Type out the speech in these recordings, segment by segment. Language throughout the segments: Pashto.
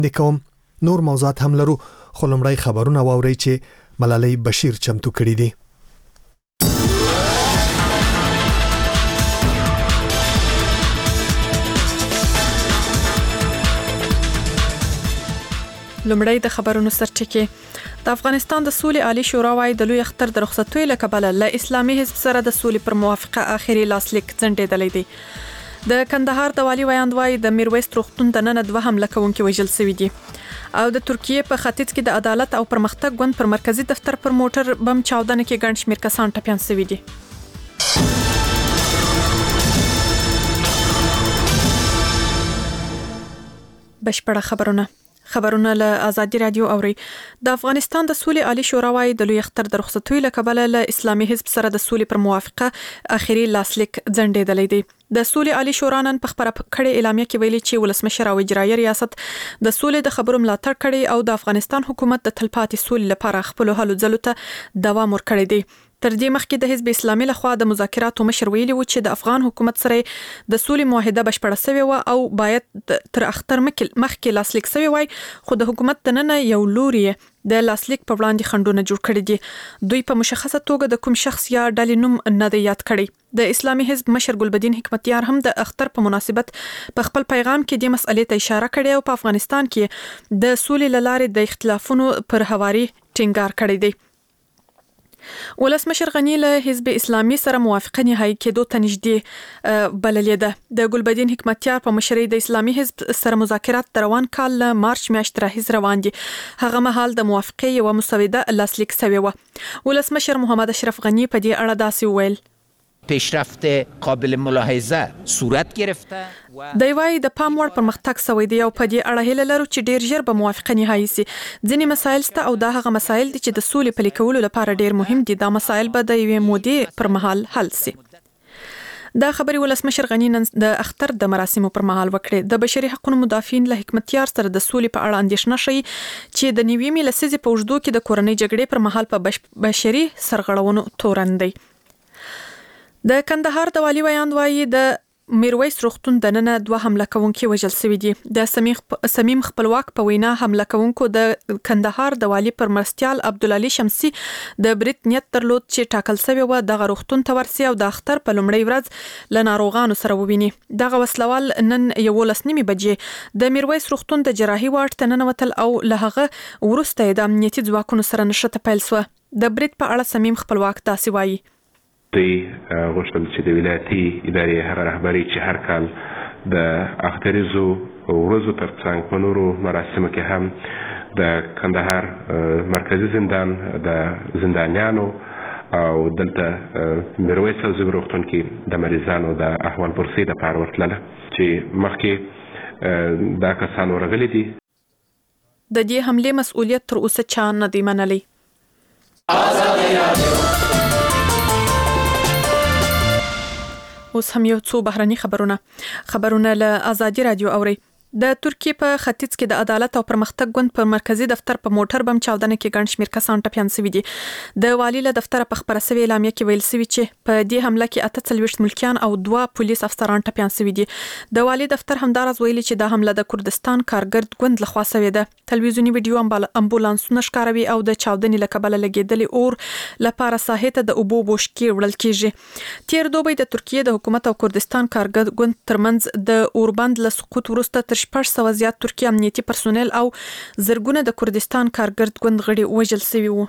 د کوم نور موضوعات هم لرو، خو لومړی خبرونه واورئ چې ملالۍ بشیر چمتو کړي دي. لومړی د خبرونو سرچینه. د افغانستان د سولې عالی شورا وايي د لوی اختر د رخصتۍ له کبله له اسلامي حزب سره د سولې پر موافقه اخري لاسلیک ځنډېدلی دی. د کندهار د والي ویاند وايي د میرویس روغتون د نن 2 حمله کوونکي وژل شوي دي. او د ترکیه په ختیځ کې د عدالت او پرمختګ ګوند پر مرکزی دفتر پر موټر بم چاودنه کې ګڼ شمېر کسان ټپیان شوي دي. بشپړه خبرونه له آزادي رادیو اوري. د افغانستان د سولې عالی شورا وايي د لوی اختر د رخصتۍ له کبله له اسلامي حزب سره د سولې پر موافقه اخري لاسلیک ځنډېدلی دی. د سولې عالی شورا نن په خبره کړې اعلامیه کې ویلي چې ولسمشر او اجرایي ریاست د سولې د خبرو ملاتړ کړي او د افغانستان حکومت د تلپاتې سولې لپاره خپل هلو ځلو ته دوام ورکړي دي. تر دې مخکې د حزب اسلامي لخوا د مذاکراتو مشر ویلي و چې د افغان حکومت سره د سولې معاهده بشپړه شوې و او باید تر اختر مخکې لاسلیک شوی وای، خو د حکومت دننه یو لوري د لاسلیک په وړاندې خنډونه جوړ کړي دي. دوی په مشخصه توګه د کوم شخص یا ډلې نوم نه دی یاد کړی. د اسلامي حزب مشر ګلبدین حکمتیار هم د اختر په مناسبت په خپل پیغام کې د مسئلې ته اشاره کړې او په افغانستان کې د سولې لارې د اختلافونو پر هواري ټینګار کړی دی. ولسمشر غنی له حزب اسلامي سره موافقه نهایی کېدو ته نږدې بللې ده. د ګلبدین حکمتیار په مشرۍ د اسلامي حزب سره مذاکرات د روان کال له مارچ میاشتې راهیسې روان دي. هغه مهال د موافقې یوه مسوده لاسلیک شوې وه. ولسمشر محمد اشرف غنی په دې اړه داسې وویل: پیشرفت قابل ملاحظه صورت گرفته. دی وايي د پام وړ پرمختګ شوی دی او په دې اړه هیله لرو چې ډیر ژر به موافقه نهایی شي. ځینې مسایل شته او دا هغه مسایل دي چې د سولې پلي کولو لپاره ډیر مهم دي. دا مسایل به د یوې مودې پر مهال حل شي. دا خبري ولسمشر غنی نن د اختر د مراسمو پر مهال وکړي. د بشري حقوقو مدافعین له حکمتیار سره د سولې په اړه اندېښنه شي چې د نیویمې لسیزې په اوږدو کې د کورنۍ جګړې پر مهال په بشري سرغړونو تورن دی. د کندهار د والي ویاند وايي د میرویس روغتون د نن 2 حمله کوونکي وژل شوي دي. د سمیم خپلواک په وینا حمله کوونکو د کندهار د والي پر مرستیال عبدالعلی شمسی د برید نیت درلود چې ټاکل شوی و دغه روغتون ته ورسي او د اختر په لومړۍ ورځ له ناروغانو سره وویني. دغه وسلوال نن 11:30 بجې د میرویس روغتون د جراحي وارډ ته ننوتل او له هغه وروسته د امنیتي ځواکونو سره نښته پیل شوه. د برید په اړه سمیم خپلواک داسې وایي: دوی غوښتل چې د ولایتي ادارې هغه رهبري چې هر کال د اختریزو ورځو تر څنګ په نورو مراسمو کې هم د کندهار مرکزی زندان د زندانیانو او دلته میرویس عزیز روغتون کې د مریضانو د احوال پرسۍ لپاره ورتلله چې مخکې دا کسان ورغلي دي. د دې حملې مسؤلیت تر اوسه چا نه دی منلی. اوس هم یو څو بهرني خبرونه له آزادي رادیو اوري. د ترکیه په ختیځ کې د عدالت او پرمختګ ګوند پر مرکزی دفتر په موټر بم چاودنه کې ګڼ شمېر کسان ټپیان شوي دي. د والي له دفتر په خبره شوې اعلامیه کې ویل شوي چې په دې حمله کې 48 ملکیان او 2 پولیس افسران ټپیان شوي دي. د والي دفتر همدارز ویلي چې د حمله د کردستان کارګرد ګوند لخوا شوې ده. تلویزیونی ویډیو امبولانسونه ښکاروي او د چاودنې له کبله لګېدلې اور لپاره ساحې ته د اوبو بوشکې وړل کیږي. تیر دوبی د ترکیه د حکومت او کردستان کارګرد ګوند ترمنځ د اوربند له سقوط وروسته تر 600 زیات ترکیه امنیتي پرسونل او زرګونه د کردستان کارګرد ګوند غړي وژل شوي وو.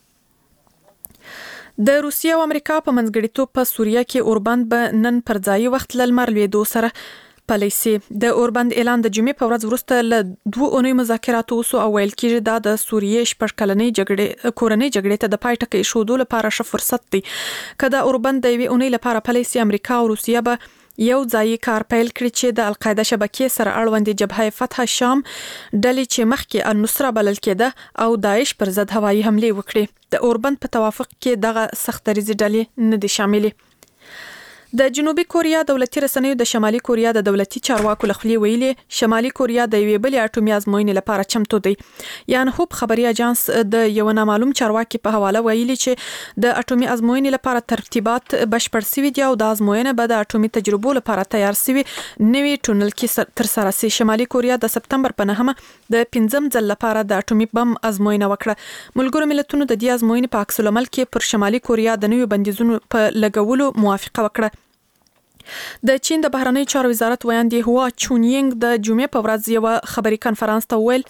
د روسیې او امریکا په منځګړیتوب په سوریه کې اوربند به نن پر ځای وخت له لمر لوېدو سره پالیسي. د اوربند اعلان د جمعې په ورځ وروسته له 2 اونۍ مذاکراتو وسو او ویل کېږي دا د سوریې 6 کلنۍ کورنۍ جګړې ته د پای ټکی ایښودو لپاره ښه فرصت دی. که د اوربند د 1 اونۍ لپاره پالیسي امریکا او روسیه به یو ځای کار پیل کړی چې د القاعده شبکې سره اړوند جبهه فتح شام ډلې چې مخکې النصره بلل کېده او داعش پر ضد هوایي حملې وکړي. د اوربند په توافق کې دغه سختدریځي ډلې نه دي شاملې. د جنوبي کوریا دولتي رسنیو د شمالي کوریا د دولتي چارواکو لخوا ویلي شمالي کوریا د یوې بلې اټومي ازموینې لپاره چمتو دی. یان هوب خبري اژانس د یو نامعلوم چارواکي په حواله ویلي چې د اټومي ازموینې لپاره ترتیبات بشپړ شوي دي او د ازموینې به د اټومي تجربو لپاره تیار شوي نوي ټونل کې تر سره شي. شمالي کوریا د سپتمبر په 9 د 5م ځل لپاره د اټومي بم ازموینه وکړه. ملګرو ملتونو د دې ازموینې په عکس العمل کې پر شمالي کوریا د نوي بندیزونو په لګولو موافقه وکړه. د چین د بهرنی چارو وزارت ویاندې هوا چونینګ د جمعې په ورځ یو خبري کانفرنس ته ویل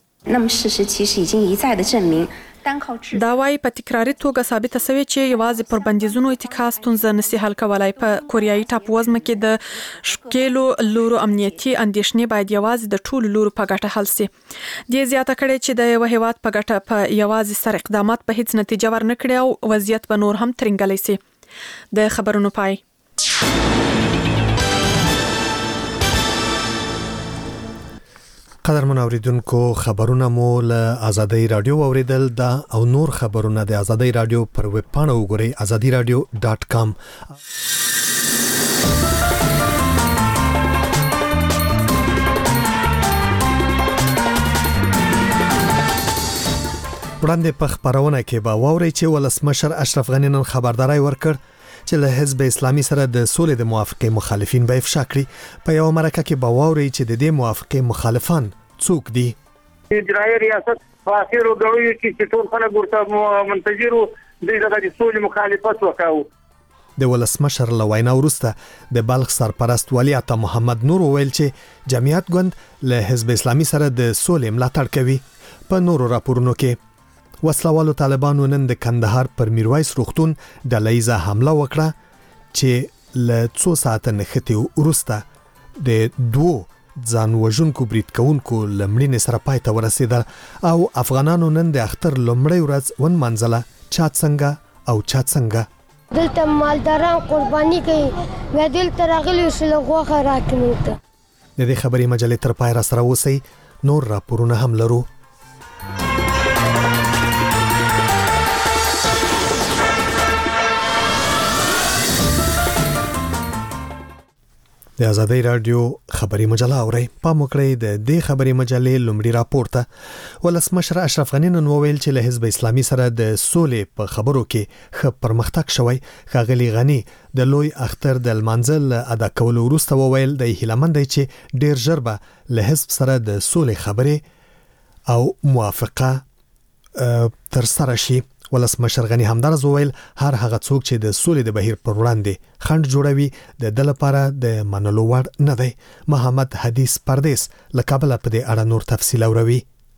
دا وايي په تکراري توګه ثابته شوې چې یوازې پر بندیزونو اتکا ستونزه نشي حل کولای. په کوریایي ټاپووزمه کې د شکلو لورو امنیتي اندېښنې باید یوازې د ټولو لورو په ګټه حل شي. د زیاته کړي چې د یو هیواد په ګټه په یوازې سر اقدامات په هیڅ نتیجه ورنکړي او وضعیت به نور هم ترنګلی شي. د خبرونو پای. قدرمن اوریدونکو خبرونه مو له آزادۍ رادیو اوریدل دا او نور خبرونه د آزادۍ رادیو پر ویب پاڼه وګورئ azadiradio.com. وړاندې په خبرونه کې به واورئ چې ولسمشر اشرف غني نن خبرداري ورکړ چې له حزب اسلامي سره د سولې د موافقې مخالفین به افشا کړي. په یو مرکه کې به واورئ چې د دې موافقې مخالفان څوک دي. اجرایي ریاست په اخیرو غوړي کې ټول خلک ورته منتظرو د سولې مخالفت وکاو. د ولسمشر له وینا وروسته د بلخ سرپرست ولی عطا محمد نور ویل چې جمعیت ګوند له حزب اسلامي سره د سولې ملاتړ کوي. په نورو راپورونو کې وسلوالو طالبانو نن د کندهار پر میرویس روغتون د لیزه حمله وکړه چې له 2 ساعته نښتې وروسته د 2 ځان وژونکو برید کوونکو لمړینې سره پای ته ورسېدل او افغانانو نن د اختر لومړۍ ورځ ونمانځله. چا څنګه او چا څنګه دلته مالداران قرباني کوي و دلته راغلي شل غوښه راکړي. د دې خبري مجلې تر پای را سره اوسئ. نور راپورونه هم لرو. د آزادۍ رادیو خبري مجله اورئ. پام وکړئ د دې خبري مجلې لومړی راپورته ولسمشر اشرف غني نن وویل چې له حزب اسلامي سره د سولې په خبرو کې ښه پرمختګ شوی. ښاغلي غني د لوی اختر د لمانځل ادا کولو وروسته وویل د هیلمن دی چې ډیر ژر به له حزب سره د سولې خبرې او موافقه تر سره شي. ولسمشر غني همدارز وویل هر هغه څوک چې د سولې د بهیر پر وړاندې خنډ جوړوي د دل لپاره د منلو وړ نه دی. محمد حدیث پردیس له کابل په دې اړه نور تفصیل اوروي.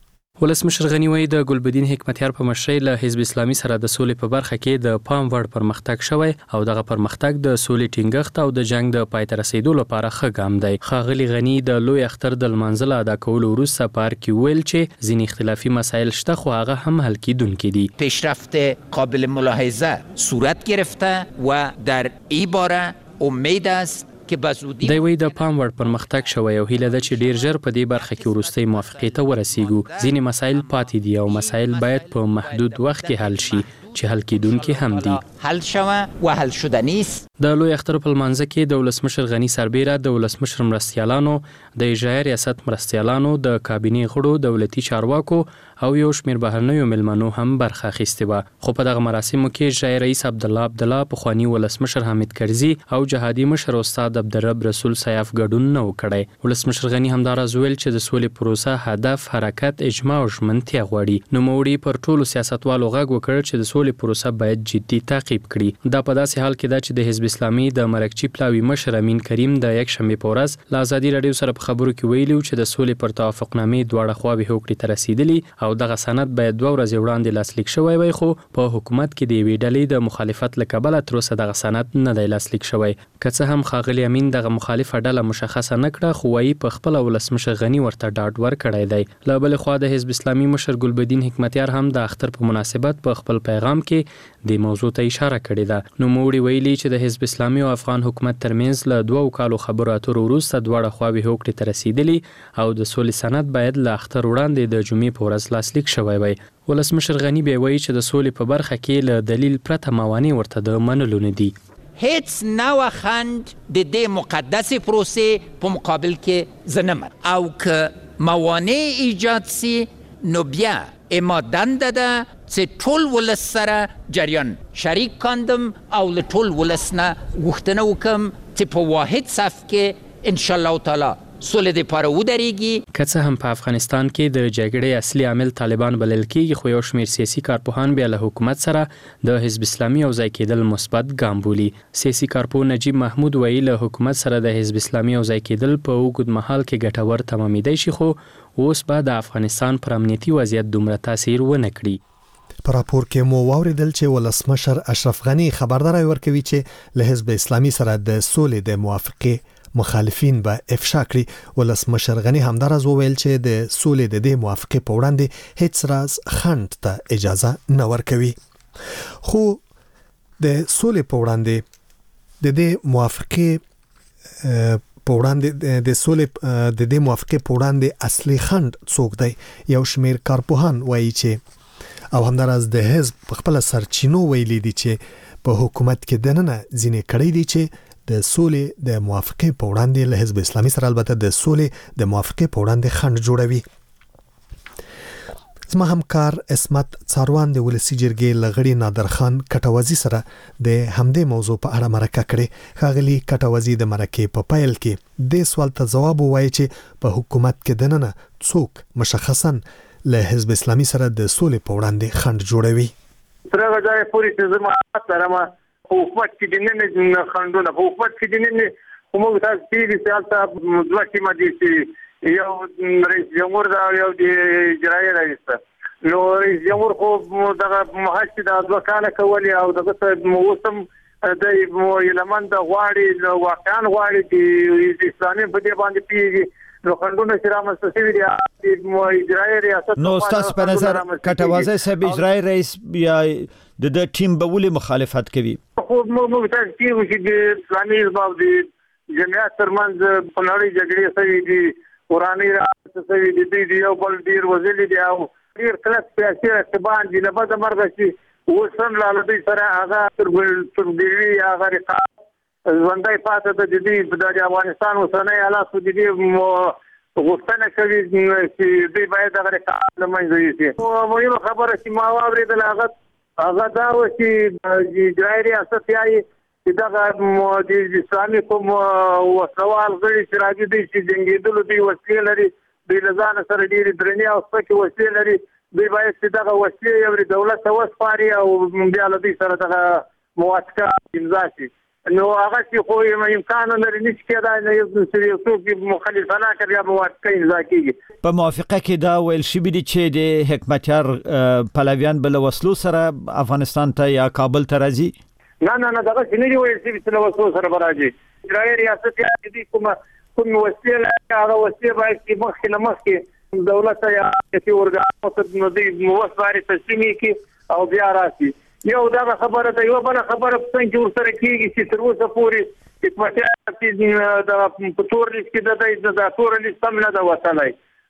ولسمشر غني وایي د ګلبدین حکمتیار په مشرۍ له حزب اسلامي سره د سولې په برخه کې د پام وړ پرمختګ شوی او دغه پرمختګ د سولې ټینګښت او د جنگ د پای ته رسیدو لپاره ښه ګام دی. ښاغلي غني د لوی اختر د لمانځل ادا کولو وروسته په کې ویل چې ځینې اختلافي مسایل شته خو هغه هم حل کیدونکي دي. پیشرفت قابل ملاحظه صورت گرفته و در این باره امید است دی وی د پام وړ پرمختګ شوی او هیله ده چې ډیر ژر په دې برخه کې وروستۍ موافقې ته ورسیږو. ځینې مسایل پاتې دي او مسایل باید په محدود وخت کې حل شي چې حل کیدونکي هم دي. حل شوه و حل شدنی است. د لوی اختر په لمانځه کې د ولسمشر غني سربیره د ولسمشر مرستیالانو د اجرایي ریاست مرستیالانو د کابینې غړو دولتي چارواکو او یو شمېر بهرنیو ملمنو هم برخه اخیستې وه. خو په دغه مراسمو کې اجرایي رئیس عبدالله پخواني ولسمشر حامد کرزي او جهادي مشر استاد عبدالرب رسول سیاف ګډون نه و کړی. ولسمشر غني همداراز ویل چې د سولې پروسه هدف حرکت اجماع او ژمنتیا غواړي. نوموړي پر ټولو سیاستوالو غږ وکړ چې د سولې پروسه باید جدي تعقیب کړي. دا په داسې حال کې ده چې د حزب اسلامي د مرکچی پلاوي مشر امین کریم د یک شنبه په ورځ له آزادي رادیو سره په خبرو کې ویلي چې د سولې پر توافقنامې دواړه خواوې هوکړې ته رسیدلي او دغه سند باید 2 ورځې وړاندې لاسلیک شوی وای خو په حکومت کې د یوې ډلې د مخالفت له کبله تر اوسه دغه سند نه دی لاسلیک شوی. که څه هم ښاغلي امین دغه مخالفه ډله مشخصه نه کړه خو وایي په خپل ولسمشر غني ورته ډاډ ورکړی دی. له بل خوا د حزب اسلامي مشر ګلبدین حکمتیار هم د اختر په مناسبت په خپل پیغام کې د موضوع ته اشاره کړې ده. نو موړي ویلي چې د حزب اسلامي او افغان حکومت ترمنځ له 2 کالو خبرو اترو وروسته دواړه خواوې هوکړې ته رسیدلي او د سولې سند باید له اختر وړاندې د جمعې په ورځ لاسلیک شوی وای. ولسمشر غني به وایي چې د سولې په برخه کې له دلیل پرته موانع ورته د منلو نه دي. هیڅ نوع خنډ د دې مقدسې پروسې په مقابل کې زه نه او که موانع ایجاد سي نو بیا اما دنده ده چې ټول ولس سره جریان شریک کاندم او له ټول ولس نه غوښتنه وکم چې په واحد صف کې ان شاء الله تعالی سولې د پاره ودرېږي. که څه هم په افغانستان کې د جګړې اصلي عامل طالبان بلل کېږي، خو یو شمېر سیاسي کارپوهان بیا له حکومت سره د حزب اسلامي یوځای کېدل مثبت ګام بولي. سیاسي کارپوه نجیب محمود وایي له حکومت سره د حزب اسلامي یوځای کېدل په اوږد مهال کې ګټور تمامېدای شي، خو اوس به د افغانستان پر امنیتي وضعیت دومره تاثیر ونه کړي. په راپور کې مو واوریدل چې ولسمشر اشرف غنی خبرداري ورکوي چې له حزب اسلامي سره د سولې د موافقې مخالفین به افشا کړي. ولسمشر غنی همدارز وویل چې د سولې د دې موافقې په وړاندې هیڅ راز خنډ ته اجازه نه ورکوي. خو د سولې په وړاندې د دې موافقې په وړاندې د سولې د دې موافقې په وړاندې اصلي خنډ څوک دی؟ یو شمېر کارپوهان وایي چې او همدارز د حزب په خپل سرچینو ویلي دي چې په حکومت کې دننه ځینې کړي دي چې د سولې د موافقې په وړاندې له حزب اسلامي سره البته د سولې د موافقې په وړاندې خنډ جوړوي. زما همکار اسمت څاروان د ولسی جرګې لغړی نادر خان کټوازی سره د همدې موضوع په اړه مرکه کړې. خاغلی کټوازی د مرکې په پایل کې د سوال ته ځواب وایي چې په حکومت کې دننه څوک مشخصا له حزب اسلامي سره د سولې په وړاندې خنډ جوړوي. تر غځای پوری چې زما سره حکومت کې دننه خنډونه په حکومت کې دننه موږ تاسو چې سیاست دوه ټیمه دي چې یو رئیس جمهور دا یو د اجرایي رئیس نو رئیس جمهور خو دغه محاسبه د ځوکانه کولی او دغه موسم د یلمن د غواړي واقعا غواړي د اسلامي په دې باندې پیږي نو خندونه چې رامنځته شوي دي اجرایي ریاست نو تاسو په نظر کټوازی صاحب اجرایي رئیس یا د ټیم به ولې مخالفت کوي؟ خو موږ تاسو چې د اسلامي حزب او د جمعیت ترمنځ په نړۍ جګړې سوي دي وراني راځي سوي دي یو بل ډیر وزلي دي او ډیر کلک سیاسي ارتباط دي نه بده مرغه چې وسم لاله دي سره هغه ترګوي هغه رقابت ژوندۍ پاتې د دې د افغانستان اوسنۍ حالات د دې غوښتنه کوي چې دوی باید هغه رقابت له منځه یوسي. مهمه خبره چې ما واورېدله هغه دا و چې اجرایي ریاست یې چې دغه د اسلامي کوم وسوال غړي چې راځي دوی چې جنګېدلو دوی وسلې لري دوی له ځانه سره ډېرې درنې او سپکې وسلې لري دوی باید چې دغه وسلې یو دولت ته وسپاري او بیا له دوی سره دغه موافقه امضا شي. نو هغه چې خو امکان نه لري نشي کېدای نه یو څوک مخالفانه کوي یا موافقه امضا کېږي. په موافقه کې دا ویل شوي دي چې د حکمتیار پلویان بل وسلو سره افغانستان ته یا کابل ته راځي؟ نه دغه چې نه دی ویل شوي چې له وسلو سره به راځي. اجرایي ریاست یې دي کوم وسلې لري هغه وسلې باید چې مخکې له مخکې دولت یا سیاسي ارګانونو ته دوی وسپاري تسلیم کړي او بیا راشي. یو دا خبره ده یو بل خبره څنګه ورسره کېږي چې تر اوسه پورې حکومت چې د پټور لیست کې د تور لیست هم نه ده وتلی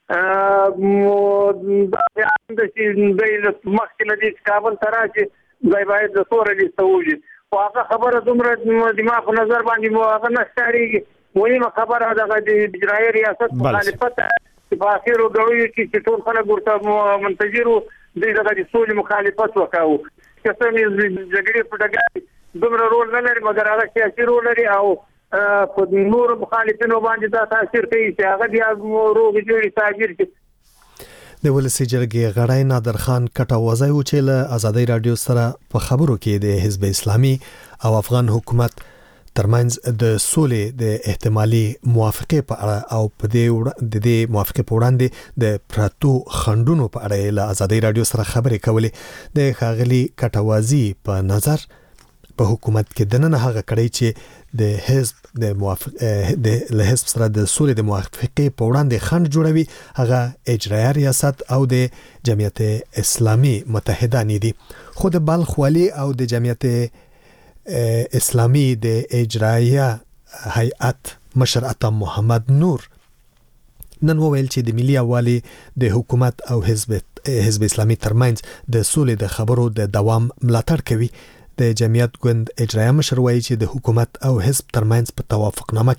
د مخکې له دې کابل ته راشي دی باید د تور لیست ووځي خو هغه خبره دومره دماغ په نظر باندې هغه نه ښکارېږي. مهمه خبره دغه د اجرایي ریاست مخالفت چې په اخرو ګړیو کې چې ټول خلک ورته منتظر وو دوی دغه د سولې مخالفت وکاوه. کسان جګړې په ډګر دومره رول نه لري مګر هغه سیاسي رول لري او په نور مخالفینو باندې دا تاثیر کوي چې هغه بیا روغ جوړي تاجر شي. د ولسی جرګې غړی نادر خان کټوازی و چې له آزادۍ رادیو سره په خبرو کې د حزب اسلامي او افغان حکومت ترمنځ د سولې د احتمالي موافقې په اړه او په دې موافقې په وړاندې د پراتو خنډونو په اړه له آزادۍ رادیو سره خبرې کولې. د خاغلی کټوازی په نظر په حکومت کې دننه هغه کړی چې د حزب د حزب سره د سولې د موافقې په وړاندې خنډ جوړوي هغه اجرایي ریاست او د جمعیت اسلامي متحدان دي. خو د بلخ والی او د جمعیت اسلامی د اجرایه هیئت مشر عطا محمد نور نن وویل چې د ملي یووالي د حکومت او حزب اسلامي ترمنځ د سولې د خبرو د دوام ملاتړ کوي. د جمعیت ګوند اجرایه مشر وایي چې د حکومت او حزب ترمنځ په توافقنامه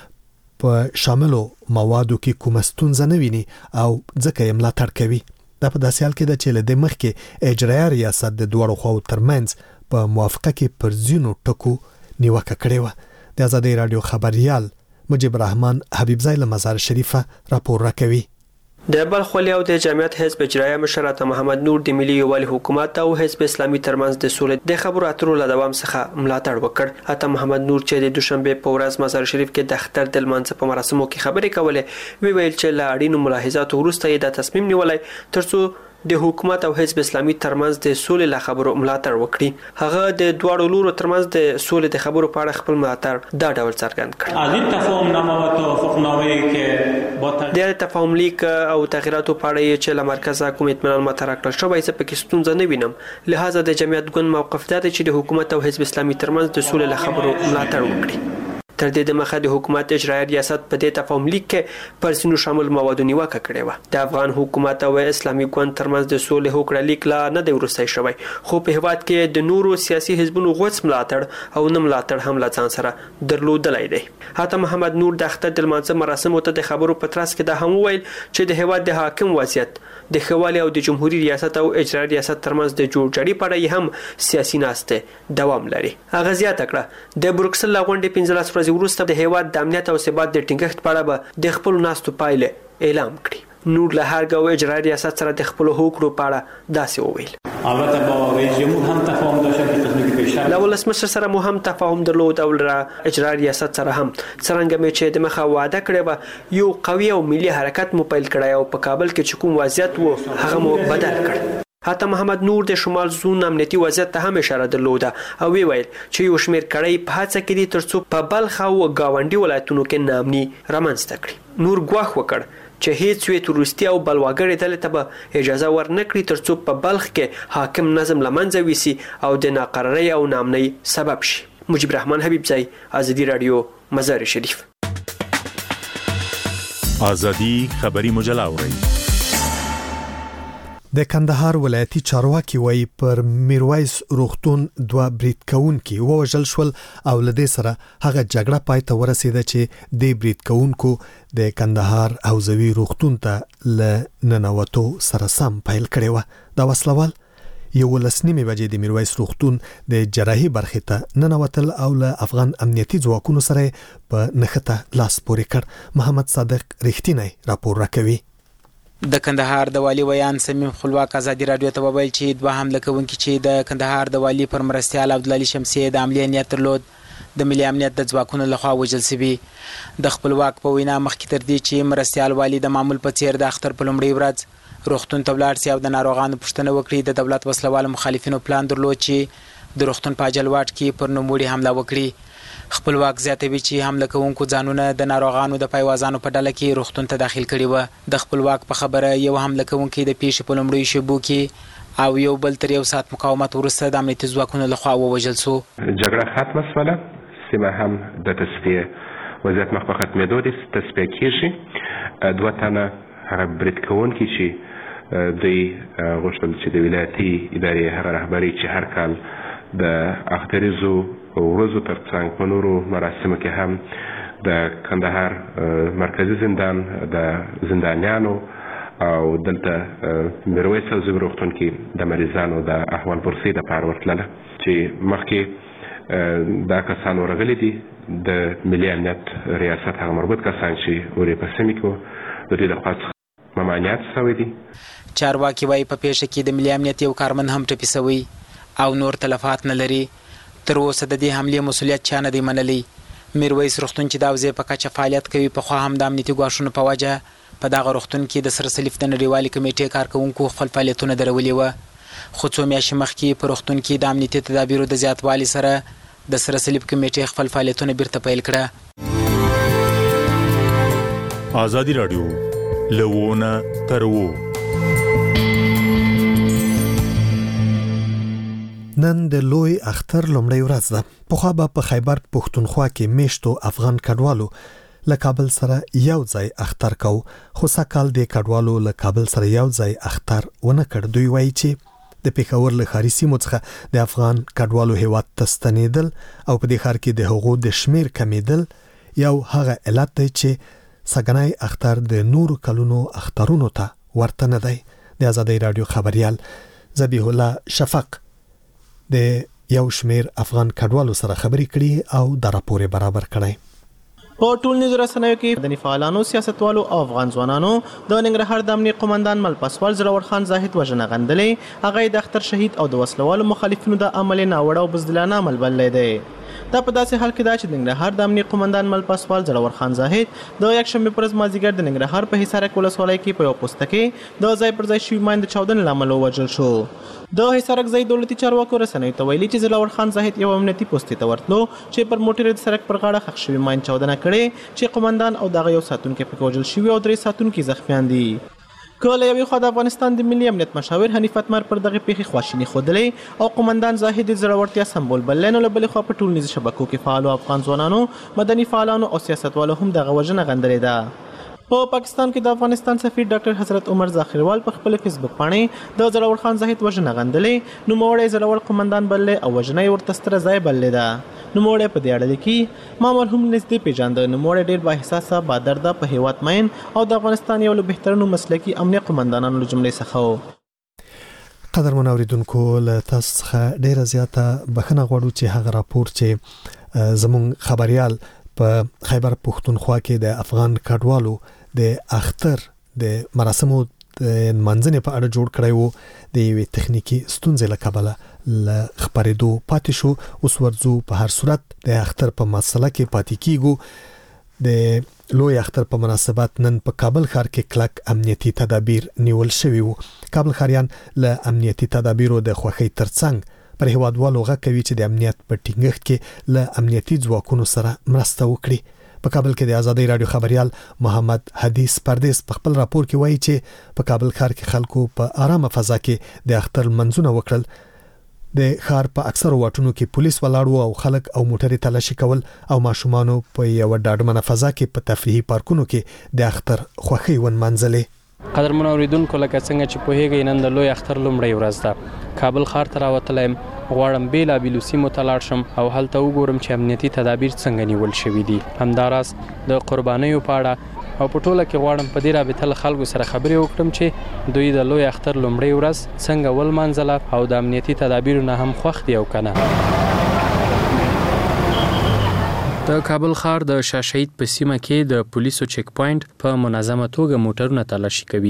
کې په شاملو موادو کې کومه ستونزه نه ویني او ځکه یې ملاتړ کوي. دا په داسې حال کې ده چې له دې مخکې اجرایه ریاست د دواړو خواو ترمنځ په موافقه کې پر ځینو ټکو نیوکه کړې وه. د آزادۍ راډیو خبريال مجيب الرحمن حبیبزای له مزار شریفه راپور راکوي. د بلخ ولیو د جمعیت حزب اجرایه مشر محمد نور د ملي یووالي حکومت او حزب اسلامي ترمنځ د سولې د خبرو اترو له دوام څخه ملاتړ وکړ. محمد نور چې د دوشنبه په ورځ مزار شریف کې د اختر د لمانځه په مراسمو کې خبرې کولې ویل چې له اړینو ملاحظاتو وروسته یې د تصمیم نیولای ترڅو د حکومت او حزب اسلامي ترمنځ د سولې له خبرو ملاتړ وکړي. هغه د دواړو لورو ترمنځ د سولې د خبرو په اړه خپل ملاتړ دا ډول څرګند کړ. از این تفاهم نامه و توافقنامه‌ای که با د تفاهم لیک او تغییراتو په اړه چې له مرکزه کوم اطمینان مطرح کړل شوی چې پکې ستونزه نه وینم. لہذا د جمعیت ګوند موقف ده چې د حکومت او حزب اسلامي ترمنځ د سولې له خبرو ملاتړ وکړي. تر دې د مخه د حکومت اجرایه ریاست په دې تفاهم لیک کې پر ځینو شامل موادو نیوکه کړې و. د افغان حکومت او اسلامي ګوند ترمنځ د سولې هوکړه لیک لا نه دی ورسته شوی، خو په هیواد کې د نورو سیاسي حزبونو غوڅ ملاتړ او نه ملاتړ هم لا ځان سره درلودلای دی. حتی محمد نور د اختر د لمانځه مراسمو ته د خبرو په ترڅ کې دا هم ویل چې د هیواد د حاکم وضعیت د خوالي او د جمهوریت ریاست او اجرایه ریاست ترمنځ د جوړجاړي په اړه هم سیاسي ناسته دوام لري. هغه زیاته کړه د بروکسل غونډې 15 ورځې وروسته د هیواد د امنیت او ثبات د ټینګښت په اړه به د خپل ناستو پایله اعلان کړي. نور له هرګه او اجرایه ریاست سره د خپل حقوقو په اړه داسې وویل. البته با رئیس جمهور هم تفاهم داشتن که تکنیک بیشتر له ولسمشر سره مو هم تفاهم درلود او اجرایه ریاست سره هم څنګه مې چې د مخه وعده کړې و یو قوي او ملي حرکت مو پیل کړی او په کابل کې کوم وضعیت وو هغه مو بدل کړ. حتی محمد نور د شمال زون امنیتي وضعیت ته هم اشاره درلوده او ویل چې یو شمېر کړی په هڅه کې دي ترڅو په بلخ او گاونډي ولایتونو کې نامني رامنځته کړي. نور ګواښ وکړ چې هیڅ وی تورستي او بلواګړې ډلې ته به اجازه ورنکړي ترڅو په بلخ کې حاکم نظم لمنځه ویسي او د ناقرارۍ او نامنۍ سبب شي. مجيب الرحمن حبیبزای، آزادی رادیو، مزار شریف. آزادی خبری مجله اورئ. د کندهار ولایتي چارواکي وایي پر میرویس روغتون 2 بریټ کوونکي ووژل شول او لدې سره هغه جګړه پای ته ورسېده چې د بریټ کوونکو د کندهار حوزوي روغتون ته لننوتو سره سم پیل کړی و. دا وسلوال 11 بجې د میرویس روغتون د جراحي برخې ته ننوتل او له افغان امنیتي ځواکونو سره په نښته لاس پورې کړ. محمد صادق رښتینی راپور راکوي. د کندهار د والی ویان سمیم خپلواک آزادی رادیو ته وویل چې دوه حمله کوونکي چې د کندهار د والی پر مرستیال عبدالعلی شمسی د عملیات نیت درلود د ملي امنیت د ځواکونو لخوا وژل شوي. د خپلواک په وینا مخکې تر دې چې مرستیال والی د معمول په څیر د اختر په لومړۍ ورځ روغتون ته ولاړ سي او د ناروغانو پوښتنه وکړي، د دولت وسلوال مخالفینو پلان درلود چې د روغتون په اجلواټ کې پر نوموړي حمله وکړي. خپلواک زیاتوي چې حمله کوونکو ځانونه د ناروغانو د پایوازانو په ډله کې روغتون ته داخل کړي و. د خپلواک په خبره یو حمله کوونکی د پیښې په لومړیو شېبو کې او یو بل تر 1 ساعت مقاومت وروسته د امنیتي ځواکونو لخوا ووژل شو. جګړه ختمه شوله، سیمه هم د تصفیې وضعیت مخ په ختمېدو دي، تصفیه کېږي. 2 تنه هغه بریټ کوونکي چې دوی غوښتل چې د ولایتي ادارې هغه رهبري چې هر کال د اختریزو ورځو ترڅنګ په نورو مراسمو کې هم د کندهار مرکزی زندان د زندانیانو او دلته میرویس حوزوي روغتون کې د مریضانو د احوال پرسۍ دپاره ورتلله چې مخکې دا کسان ورغلي دي د ملي امنیت ریاست هغه مربوط کسان چې ورې په سیمې کې د دوی لخوا څخه ممانعت شوی دي. چارواکي وایي په پیښه کې د ملي امنیت یو کارمند هم ټپي شوی او نور تلفات نه لري. تر اوسه د دې حملې مسؤلیت چا نه دی منلی. میرویس روغتون چې د حوزې په کچه فعالیت کوي پخوا هم د امنیتي ګواښونو په وجه په دغه روغتون کې د سرسلیف د نړیوالې کمیټې کارکوونکو خپل فعالیتونه درولي وه. خو څو میاشتې مخکې په روغتون کې د امنیتي تدابیرو د زیاتوالي سره د سرسلیف کمیټې خپل فعالیتونه بیرته پیل کړه. آزادی رادیو لوونه ترو. نن د لوی اختر لومړی ورځ ده. پخوا به په خیبر پښتونخوا کې میشتو افغان کډوالو له کابل سره یو ځای اختر کو، خو سږ کال د کډوالو له کابل سره یو ځای اختر ونه کړ. دوی وایي چې د پیښور له ښاري سیمو څخه د افغان کډوالو هیواد ته ستنېدل او په دې ښار کې د هغو د شمیر کمیدل یو هغه علت دی چې سګنای اختر د نور کلونو اخترونو ته ورته نه دی. د آزادۍ رادیو خبريال ذبیح الله شفق د یو شمیر افغان کډوالو سره خبرې کړي او د راپور برابر کړي. په ټولنیزو رسنیو کې مدني فعالانو، سیاستوالو او افغان ځوانانو د ننګرهار د امنیه قومندان مل پاسوال زړور خان زاهد وژنه غندلې. هغه د اختر شهید او د وسلوالو مخالفینو د عمل ناوړه او بزدلانه عمل بللی دی. دا په داسې حال کې دا چې د ننګرهار د امنیه قومندان مل پاسوال زړور خان زاهد د یکشنبه پر ورځ مازیګر د ننګرهار په حصارک ولسوالۍ کې په یو پوسټ کې د ځای پر ځای شوی ماین د چاودنې لامل وژل شو. د حصارک ځای دولتي چارواکو رسنیو ته ویلي چې زړور خان زاهد یو امنیتي پوسټ ته ورتلو چې پر موټر د سړک پر غاړه ښخ شوی ماین چاودنه کړې چې قومندان او دغه یو ساتونکي پکې وژل شوی او 3 ساتونکي زخمیان دي. کله یو خو د افغانستان د ملي امنیت مشاور حنیف اتمر پر دغه پیښې خواشینی خوده او قومندان زاهد د زړورتیا سمبول بلنه له بل خو په ټولنیزو شبکو کې فعال افغان ځوانانو، مدني فعالانو او سیاستوالو هم دغه وژنه غندلې ده. په پاکستان کې د افغانستان سفیر ډاکټر حضرت عمر ذاخروال په خپل فیسبوک باندې د زړور خان زاهد وژنه غندلې، نو موړې زړور قومندان بللې او وژنه ورته ستر ځای بللې ده. نو موړې په دې اړه کې معمول هم نږدې پیژاند، نو موړې ډېر با احساسه بادرده په هیواد مین او د افغانستان یو له بهترینو مسلکي امنیه قومندانانو له جملې څخه و. قدرمن اوریدونکو، له تاسو څخه ډیره زیاته بخښنه غواړو چې هغه راپور چې زموږ خبريال په خیبر پښتونخوا کې د افغان کډوالو د اختر د مراسمو د منځنه په اړه جوړ کړی وو د یوې تخنیکی ستونزې له کبله ل خبرېدو پاتې شو. اوس ورځو په هر صورت د اختر په مسله کې پاتې کیږو. د لوی اختر په مناسبت نن په کابل ښار کې کلک امنیتي تدابیر نیول شوي وو. کابل ښاریان له امنیتي تدابیرو د خوښۍ ترڅنګ پر هیوادوالو غږ کوي چې د امنیت په ټینګښت کې له امنیتي ځواکونو سره مرسته وکړي. په کابل کې د آزادۍ رادیو خبريال محمد حدیث پردیس په خپل راپور کې وایي چې په کابل ښار کې خلکو په آرامه فضا کې د اختر منځونه وکړل. د ښار په اکثر واټونو کې پولیس ولاړ او خلک او موټرې تلاشي کول او ماشومان په یو ډاډمنه فضا کې په تفریحي پارکونو کې د اختر خوښي ونمنځلې. قدرمن اوریدونکو، لکه څنګه چې پوهیږئ نن د لوی اختر لومړی ورځ ده. کابل ښار ته راوتلم، غواړم بیلابیلو سیمو ته لاړ شم او هلته وګورم چې امنیتي تدابیر څنګه نیول شوي دي. همداراز د قربانیو په اړه او په ټوله کې غواړم په دې رابطه له خلکو سره خبرې وکړم چې دوی د لوی اختر لومړی ورځ څنګه ولمانځله او د امنیتي تدابیرو نه هم خوښ دي او کنه. د کابل ښار د شاه شهید په سیمه کې د پولیسو چیک پوینټ په منظمه توګه موټرونه تلاشي کوي.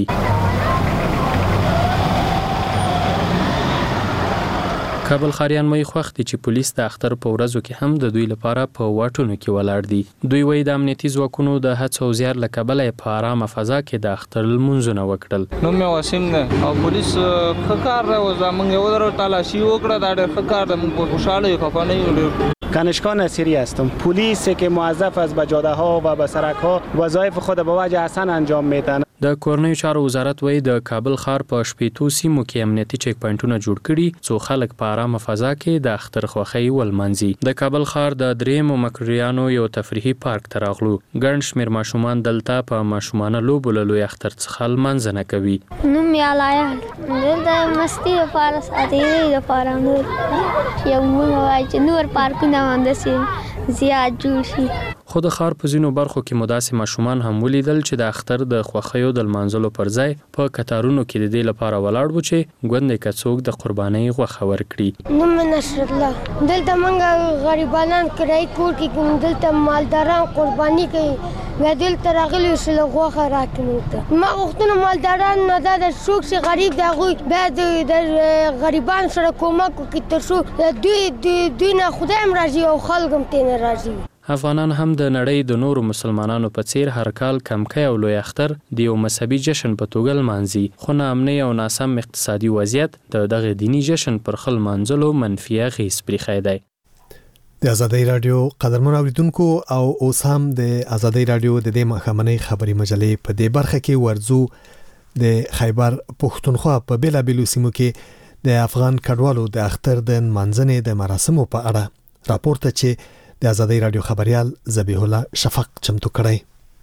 کابل ښاریان مې خوښ دي چې پولیس د اختر په ورځو کې هم د دوی لپاره په واټونو کې ولاړ دي. دوی وایي د امنیتي ځواکونو د هڅو زیار له کبله په آرامه فضا کې د اختر لمونځونه وکړل. نو مې واسم نه او پولیس ښه کار راوځه، موږ یو درو تلاشی وکړه، دا ډېر ښه کار ده، موږ خوشاله یو، خفه نه یو. کنشکا نصیری هستم. پلیسی که موظف است به جاده ها و به سرک ها وظایف خود به وجه حسن انجام میدن. د کورنیو چارو وزارت وایي د کابل ښار په شپېتو سیمو کې امنیتي چیک پوینټونه جوړ کړي څو خلک په آرامه فضا کې د اختر خوښۍ ولمانځي. د کابل ښار د دریمو مکروریانو یو تفریحي پارک ته راغلو. ګڼ شمېر ماشومان دلته په ماشومانه لوبو له لوی اختر څخه لمانځنه کوي. نوم یې علایا دلته مستی لپاره ساتیري لپاره نور یو وایي چې نور پارکونه همداسې زیات جوړ شي. خو د ښار په ځینو برخو کې مداسې ماشومان هم ولیدل چې د اختر د خوښیو د لمانځلو پر ځای په کتارونو کې د دې لپاره ولاړ وو چې ګوندې که څوک د قربانۍ غوښه ورکړي. نوم مې نصر الله. دلته موږ غریبانان کرایي کور کې کوو، دلته مالداران قرباني کوي، بیا دلته راغلي چې غوښه راکړي موږ ته. ما غوښتنه مالداران نه دا د څوک چې غریب دی هغوی باید د غریبانو سره کومک وکړي تر څو دوی نه خدای هم راضي او خلک هم ترې راضي. افغانان هم د نړۍ د نورو مسلمانانو په څیر هر کال کمکی او لوی اختر د یو مذهبي جشن په توګه لمانځي، خو ناامنۍ او ناسم اقتصادي وضعیت د دغه دینی جشن پر خپل منځلو منفي اغېز پرېښی دی. د آزادۍ رادیو قدرمن اوریدونکو، او اوس هم د آزادۍ رادیو د دې ماښامنۍ خبري مجلې په دې برخه کې ورځو د خیبر پښتونخوا په بیلابیلو سیمو کې د افغان کډوالو د اختر د منځنې د مراسمو په اړه راپور ته چې د آزادۍ رادیو خبريال ذبیح الله شفق چمتو کړی.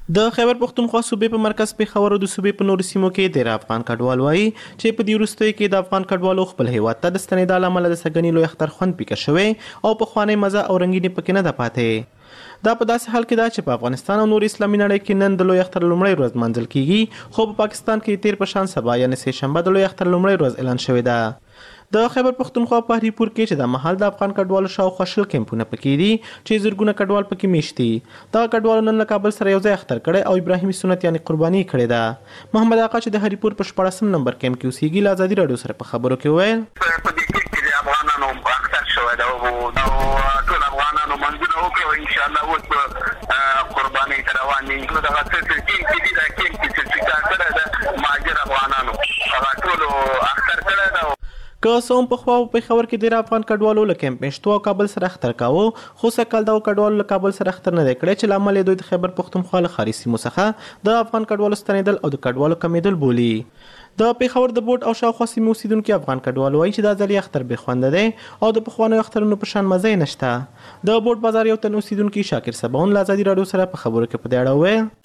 د خیبر پختونخوا صوبې په مرکز پېښور او د صوبې په نورو سیمو کې ډېر افغان کډوال وایي چې په دې وروستیو کې د افغان کډوالو خپل هیواد ته د ستنېدا له امله د سږني لوی اختر خوند پیکه شوی او پخوانۍ مزه او رنګیني پکې نه ده پاتې. دا په داسې حال کې ده چې په افغانستان او نور اسلامي نړۍ کې نن د لوی اختر لومړۍ ورځ لمانځل کیږي، خو په پاکستان کې تیر په شان سبا یعنې سه شنبه د لوی اختر لومړۍ ورځ اعلان شوې ده. د خیبر پختونخوا په هریپور کې چې د مهال د افغان کډوالو شاوخوا 20 کیمپونه پکې دي چې زرګونه کډوال پکې میشت دي. دا کډوالو نن له کابل سره یو ځای اختر کړی او ابراهیمي سنت یعنی قرباني کړې ده. محمد آقا چې د هریپور په 14 نمبر کیمپ کې اوسېږي له ازادي راډیو سره په خبرو کې وویل په دې کې د افغانانو اختر شوی ده او ټول افغانانو منځونه وکړو ان شاء الله اوس قرباني روان دي. نو دا څه چې دي دا کې چې کار ده ماجر افغانانو هغه ټول اختر کړی ده. که څه هم پخوا په پېښور کې ډېر افغان کډوالو له کیمپ میشتو او کابل سره اختر کاوه، خو سږکال دغو کډوالو له کابل سره اختر نه دی کړی چې له امله یې دوی د خیبر پختونخوا له ښاري سیمو څخه د افغان کډوالو ستنېدل او د کډوالو کمېدل بولي. د پېښور د بوټ او شاوخوا سیمې اوسېدونکي افغان کډوال وایي چې دا ځل یې اختر بې خونده دی او د پخوانیو اخترونو په شان مزه یې نشته. د بوټ بازار یو تن اوسېدونکي شاکر سباون له ازادي راډیو سره په خبرو کې په دې اړه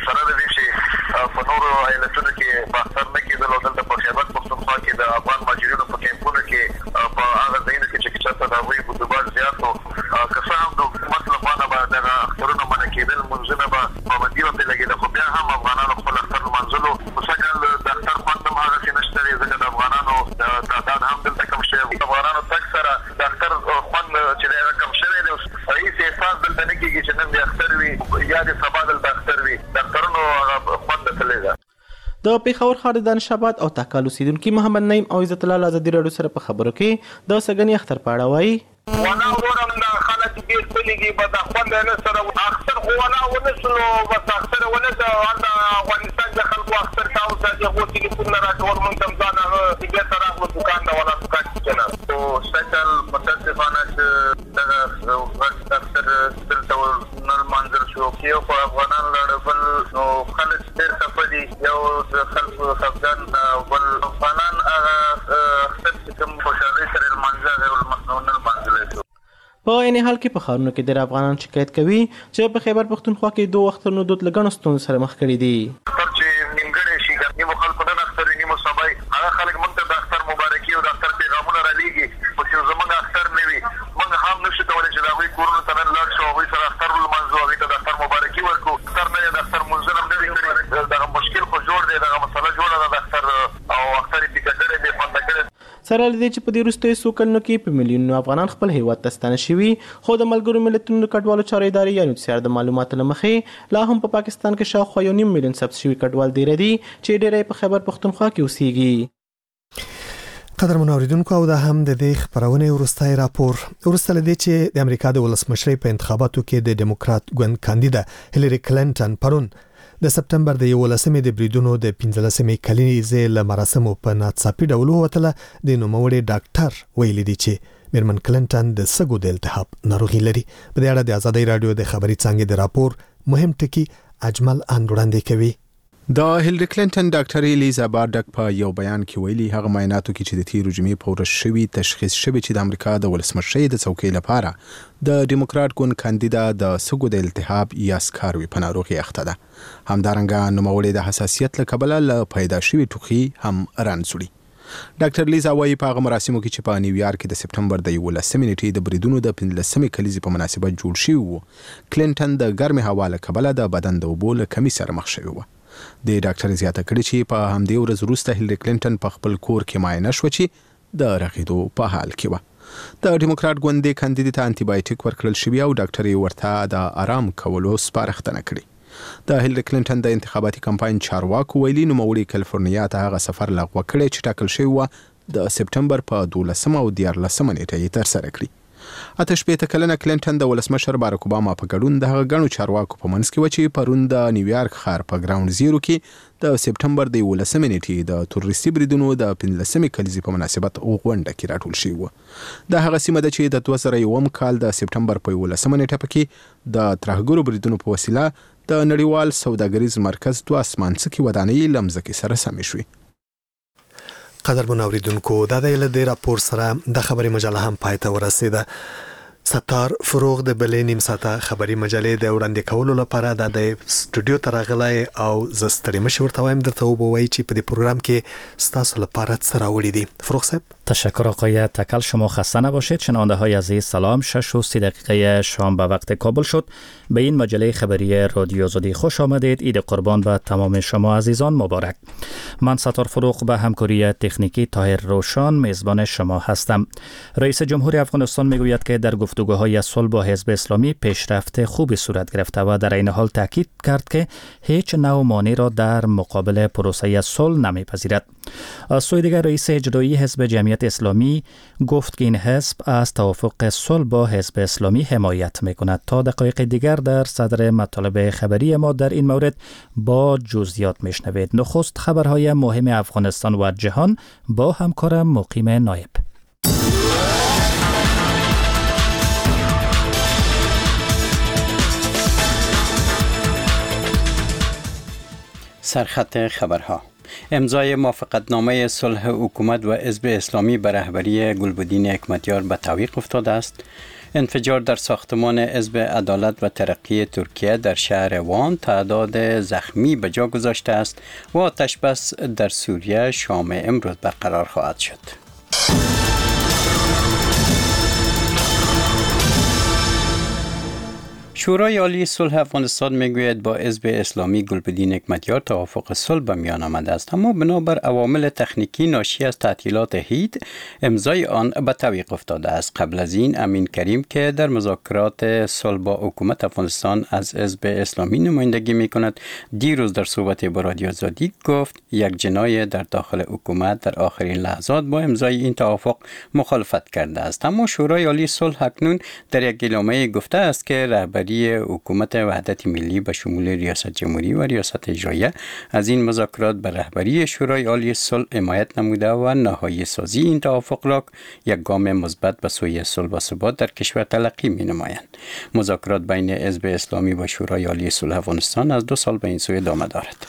وویل په نورو ایالتونو کې په اختر نه کېدل او دلته په خیبر پختونخوا کې د افغان مهاجرینو په کیمپونو کې په هغه ځایونو کې چې چېرته د هغوی بودوبار زیات و، که څه هم د حکومت لخوا نه به دغه اخترونه منع کېدل، لمونځونه به پابندي ورته لګېده، خو بیا هم افغانانو خپل اختر لمانځلو. خو سږکال د اختر خوند هم هغسې نشته دی ځکه د افغانانو تعداد هم دلته کم شوی. د افغانانو تګ سره د اختر خوند چې دی هغه کم شوی دی. هېڅ احساس دلته نه کېږي چې نن د اختر وي یا د سبا دلته اختر وي. د اخترونو هغه خوند تللی ده. د پېښور ښار د دانشآباد او تحکال اوسېدونکي محمد نعیم او عزت الله له ازادي راډیو سره په خبرو کې د سږني اختر په اړه وایي وانا ورم دا خلک ډېر ښکلي دي، به دا خوند یې نه سره اختر خو وانا ونه شو نو بس اختر ونه ده. هلته افغانستان د خلکو اختر ته اوسه د هغو ټلیفونونه راکول مونږ ته هم ځان هغه بېرته راغلو دوکان ته والا دوکان کې کېناست. خو سږکال متاسفانه چې دغه اختر دلته نه لمانځل شو یو خو افغانان لاړل، بل نو خلک ډېر خفه دي. یو د خلکو خفګان بل افغانان هغه اختر چې کوم خوشحالۍ سره لمانځه هغه ونه لمانځلی شو. په عین حال کې په ښارونو کې ډېر افغانان شکایت کوي چې په خیبر پختونخوا کې دوه اخترونو دود له ګڼو ستونزو سره مخ کړي دي. اختر چې نیمګړی شي، نیمو خلکو نن اختر وي نیمو سبا هغه خلک موږ ته د اختر مبارکي او د اختر پیغامونه رالېږي، خو چې زموږ اختر نه وي موږ هم نشو کولی چې د هغوی کورونو ته نن لاړ شو، هغوی سره اختر ولمانځو، هغوی ته د اختر مبارکي ورکړو. اختر نه د اختر لمونځونه هم نه دي کړي. دغه مشکل خو جوړ دی، دغه مسله جوړه ده د اختر او اختر یې پیکه کړی دی، خوانده کړی. سره له دې چې په دې وروستیو څو کلونو کې په میلیونونو افغانان خپل هیواد ته ستانه شوي، خو د ملګرو ملتونو د کډوالو چارو ادارې یعنې UNHCR د معلوماتو له مخې لا هم په پاکستان کې شاوخوا 1.5 میلیون ثبت شوي کډوال ډېر دي چې ډېری په خیبر پختونخوا کې اوسېږي. قدرمن اوریدونکو، او دا هم د دې خبرونې وروستی راپور وروسته له دې چې د امریکا د ولسمشرۍ په انتخاباتو کې د دیموکرات ګوند کاندیدا هیلری کلینټن پرون د سپتمبر د 11مې د بریدونو د 15مې کلنیزې له مراسمو په ناڅاپي ډول ووتله. د نوموړي ډاکټر ویلي دی چې میرمن کلینټن د سږو د التهاب ناروغي لري. په دې اړه د ازادي راډیو د خبري څانګې د راپور مهم ټکی اجمل وړاندې کوي. د هیلری کلینټن ډاکټر الیزا بارډک په یو بیان کې ویلي هغه معایناتو کې چې د تیرو جمعې په ورځ شوي تشخیص شوی چې د امریکا د ولسمشرۍ د څوکۍ لپاره د دیموکرات ګوند کاندیدا د سږو د التهاب یا سکاروي په ناروغي اخته ده. همدارنګه نوموړي د حساسیت له کبله له پیدا شوي ټوخي هم رانځوړي. ډاکټر لیزا وايي په هغه مراسمو کې چې په نیویارک کې د سپتمبر د 11مې نیټې د بریدونو د 15مې کلیزې په مناسبت جوړ شوی وو، کلینټن د ګرمې هوا له کبله د بدن د اوبو له کمی سره مخ شوی و. د ډاکټر زیاته کړي چې په همدې ورځ وروسته هیلری کلینټن په خپل کور کې معاینه شو چې د رغېدو په حال کې و. د دیموکرات ګوند کاندید ته انټي بایوټیک ورکړل شوی او ډاکټر یې ورته د آرام کولو سپارښتنه کړې. د هیلری کلینټن د انتخاباتي کمپاین چارواکو ویلي نوموړي کالیفورنیا ته هغه سفر لغوه کړی چې ټاکل شوی و د سپتمبر په 12 او 14 نیټه یې ترسره کړي. اته شپېته کلنه کلینټن د ولسمشر باراک اوباما په ګډون د هغه ګڼو چارواکو په منځ کې و چې پرون د نیویارک ښار په ګراوند زیرو کې د سپتمبر د 11مې نیټې د تروریستي بریدونو د 15مې کلیزې په مناسبت غونډه کې راټول شوی و. د هغه سیمه ده چې د 2001 کال د سپتمبر په 11مې نیټه پکې د ترهګرو بریدونو په وسیله د نړیوال سوداګریز مرکز 2 اسمانڅکي ودانۍ لمزکې سره سمې شوې. قدرمن اوریدونکو، دا د راپور سره د خبري مجله هم پای ته ورسیده. ستار فروغ د بلې نیم ساعته خبري مجلې د وړاندې کولو لپاره د سټوډیو ته راغلی او زه ستړی مشر ورته وایم درته وبوي چې په دې پروګرام کې ستاسو لپاره څه راوړي دي. فروغ صاحب تشکر آقای تکل. شما خسته نباشید. شنونده های عزیز سلام. 6:30 شام به وقت کابل شد. به این مجله خبری رادیو آزادی خوش آمدید. عید قربان به تمام شما عزیزان مبارک. من ستار فروغ به همکاری تکنیکی طاهر روشان میزبان شما هستم. رئیس جمهور افغانستان میگوید که در گفتگوهای صلح با حزب اسلامی پیشرفت خوبی صورت گرفته و در این حال تاکید کرد که هیچ نوع مانع را در مقابل پروسه صلح نمیپذیرد. از سوی دیگر رئیس اجرایی حزب جمعیت اسلامی گفت که این حزب از توافق صلح با حزب اسلامی حمایت میکند. تا دقایق دیگر در صدر مطالب خبری ما در این مورد با جزئیات میشنوید. نخست خبرهای مهم افغانستان و جهان با همکارم مقیم نایب. سرخط خبرها: امضای موافقتنامه صلح حکومت و حزب اسلامی به رهبری گلبدین حکمتیار به تعویق افتاده است. انفجار در ساختمان حزب عدالت و ترقی ترکیه در شهر وان تعداد زخمی به جا گذاشته است و آتش بس در سوریه شام امروز برقرار خواهد شد. شورای عالی صلح افغانستان میگوید با حزب اسلامی گلبدین حکمتیار توافق صلح به میان آمده است، اما بنابر عوامل تکنیکی ناشی از تعطیلات عید امضای آن به تعویق افتاده است. قبل از این امین کریم که در مذاکرات صلح با حکومت افغانستان از حزب اسلامی نمایندگی میکند، دیروز در صحبت با رادیو آزادی گفت یک جناح در داخل حکومت در آخرین لحظات با امضای این توافق مخالفت کرده است. اما شورای عالی صلح اکنون در یک اعلامیه گفته است که رهبری حکومت وحدت ملی به شمول ریاست جمهوری و ریاست اجراییه از این مذاکرات به رهبری شورای عالی صلح حمایت نموده و نهایی سازی این توافق را یک گام مثبت به سوی صلح و ثبات در کشور تلقی می‌نمایند. مذاکرات بین حزب اسلامی و شورای عالی صلح افغانستان از 2 سال به این سوی ادامه دارد.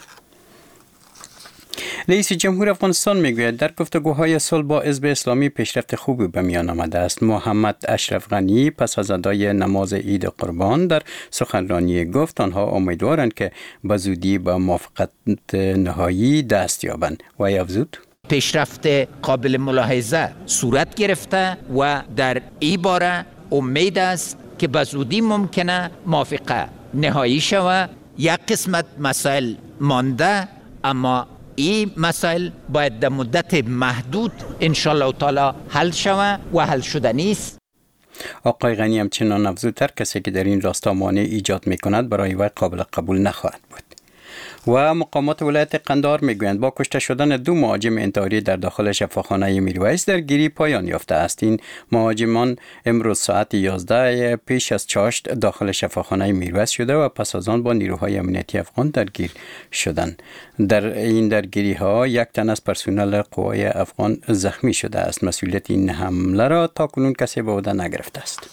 رئیس جمهور افغانستان میگوید در گفتگوهای صلح با حزب اسلامی پیشرفت خوبی به میان آمده است. محمد اشرف غنی پس از ادای نماز عید قربان در سخنرانی گفت آنها امیدوارند که به زودی به موافقت نهایی دست یابند و افزود پیشرفت قابل ملاحظه صورت گرفته و در این باره امید است که به زودی ممکنه موافقه نهایی شود. یک قسمت مسائل مانده، اما این مسائل باید در مدت محدود انشالله تعالی حل شود و حل شدنی است. آقای غنی همچنان افزودتر کسی که در این راستا مانع ایجاد میکند برای وی قابل قبول نخواهد بود. و مقامات ولایت قندهار میگویند با کشته شدن 2 مهاجم انتحاری در داخل شفاخانه میرویس درگیری پایان یافته است. این مهاجمان امروز ساعت 11 پیش از چاشت داخل شفاخانه میرویس شده و پس از آن با نیروهای امنیتی افغان درگیر شدند. در این درگیری ها 1 تن از پرسنل قوای افغان زخمی شده است. مسئولیت این حمله را تاکنون کسی به عهده نگرفته است.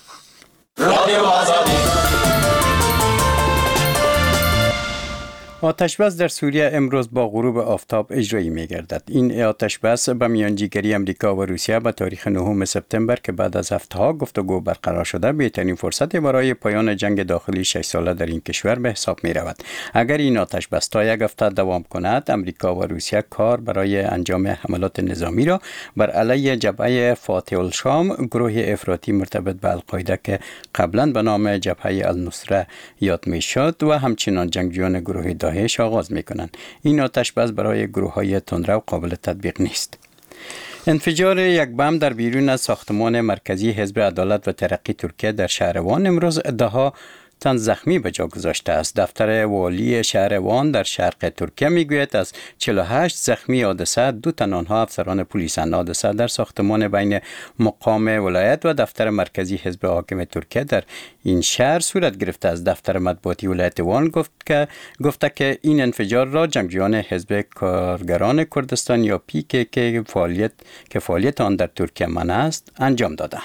آتش‌بس در سوریه امروز با غروب آفتاب اجرایی می‌گردد. این آتش‌بس به میانجیگری امریکا و روسیه به تاریخ 9 سپتامبر که بعد از هفته‌ها گفتگو برقرار شده بهترین فرصت برای پایان جنگ داخلی 6 ساله در این کشور به حساب می‌رود. اگر این آتش‌بس تا 1 هفته دوام کند، امریکا و روسیه کار برای انجام حملات نظامی را بر علیه جبهه فاتح الشام، گروه افراطی مرتبط به القاعده که قبلا به نام جبهه النصره یاد می‌شد و همچنین جنگجویان گروه داعش آغاز می‌کنند. این آتش‌بس برای گروه‌های تندرو قابل تطبیق نیست. انفجار یک بم در بیرون از ساختمان مرکزی حزب عدالت و ترقی ترکیه در شهر وان امروز ده‌ها تن زخمی به جا گذاشته است. دفتر والی شهر وان در شرق ترکیه میگوید از 48 زخمی حادثه 2 تن آنها افسران پلیس اند. حادثه در ساختمان بین مقام ولایت و دفتر مرکزی حزب حاکم ترکیه در این شهر صورت گرفته است. دفتر مطبوعاتی ولایت وان گفته که این انفجار را جنگجویان حزب کارگران کردستان یا PKK که فعالیت آن در ترکیه منع است انجام دادند.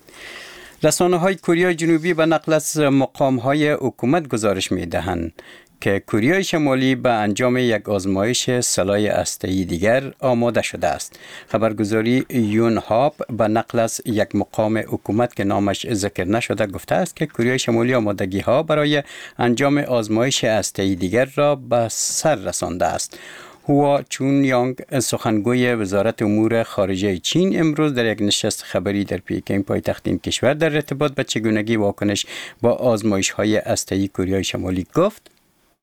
رسانه‌های کره جنوبی به نقل از مقام‌های حکومت گزارش می‌دهند که کره شمالی به انجام یک آزمایش سلاح هسته‌ای دیگر آماده شده است. خبرگزاری یونهاپ به نقل از یک مقام حکومت که نامش ذکر نشده گفته است که کره شمالی آمادگی‌ها برای انجام آزمایش هسته‌ای دیگر را به سر رسانده است. هوا چونیانگ سخنگوی وزارت امور خارجه چین امروز در یک نشست خبری در پکن پایتخت این کشور در ارتباط به چگونگی واکنش با آزمایش‌های هسته‌ای کره شمالی گفت: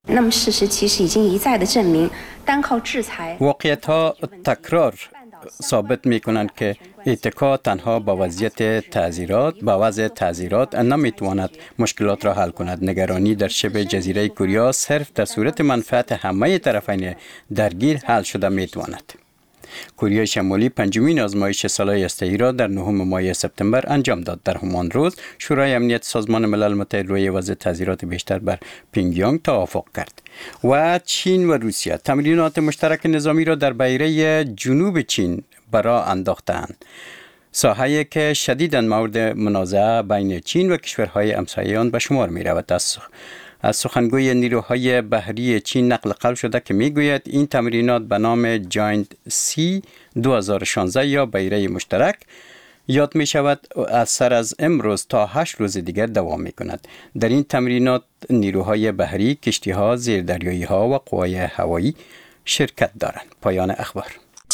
واقعیت‌ها تکرار ثابت می‌کنند که اتکا تنها با وضع تعزیرات نمی‌تواند مشکلات را حل کند. نگرانی در شبه جزیره کره صرف در صورت منفعت همه طرفین درگیر حل شده می‌تواند. کره شمالی پنجمین آزمایش سلاح هسته‌ای را در 9 ماه سپتامبر انجام داد. در همان روز شورای امنیت سازمان ملل متحد روی وضع تعزیرات بیشتر بر پیونگیانگ توافق کرد. و چین و روسیه تمرینات مشترک نظامی را در بحیره جنوب چین برا انداختند. ساحه‌ای که شدیداً مورد منازعه بین چین و کشورهای همسایه آن به شمار می‌رود. از سخنگوی نیروهای بحری چین نقل قول شده که میگوید این تمرینات به نام جاینت سی 2016 یا بحیره مشترک یاد می شود از سر از امروز تا 8 روز دیگر دوام می کند. در این تمرینات نیروهای بحری، کشتی‌ها، زیردریایی‌ها و قوای هوایی شرکت دارند. پایان اخبار.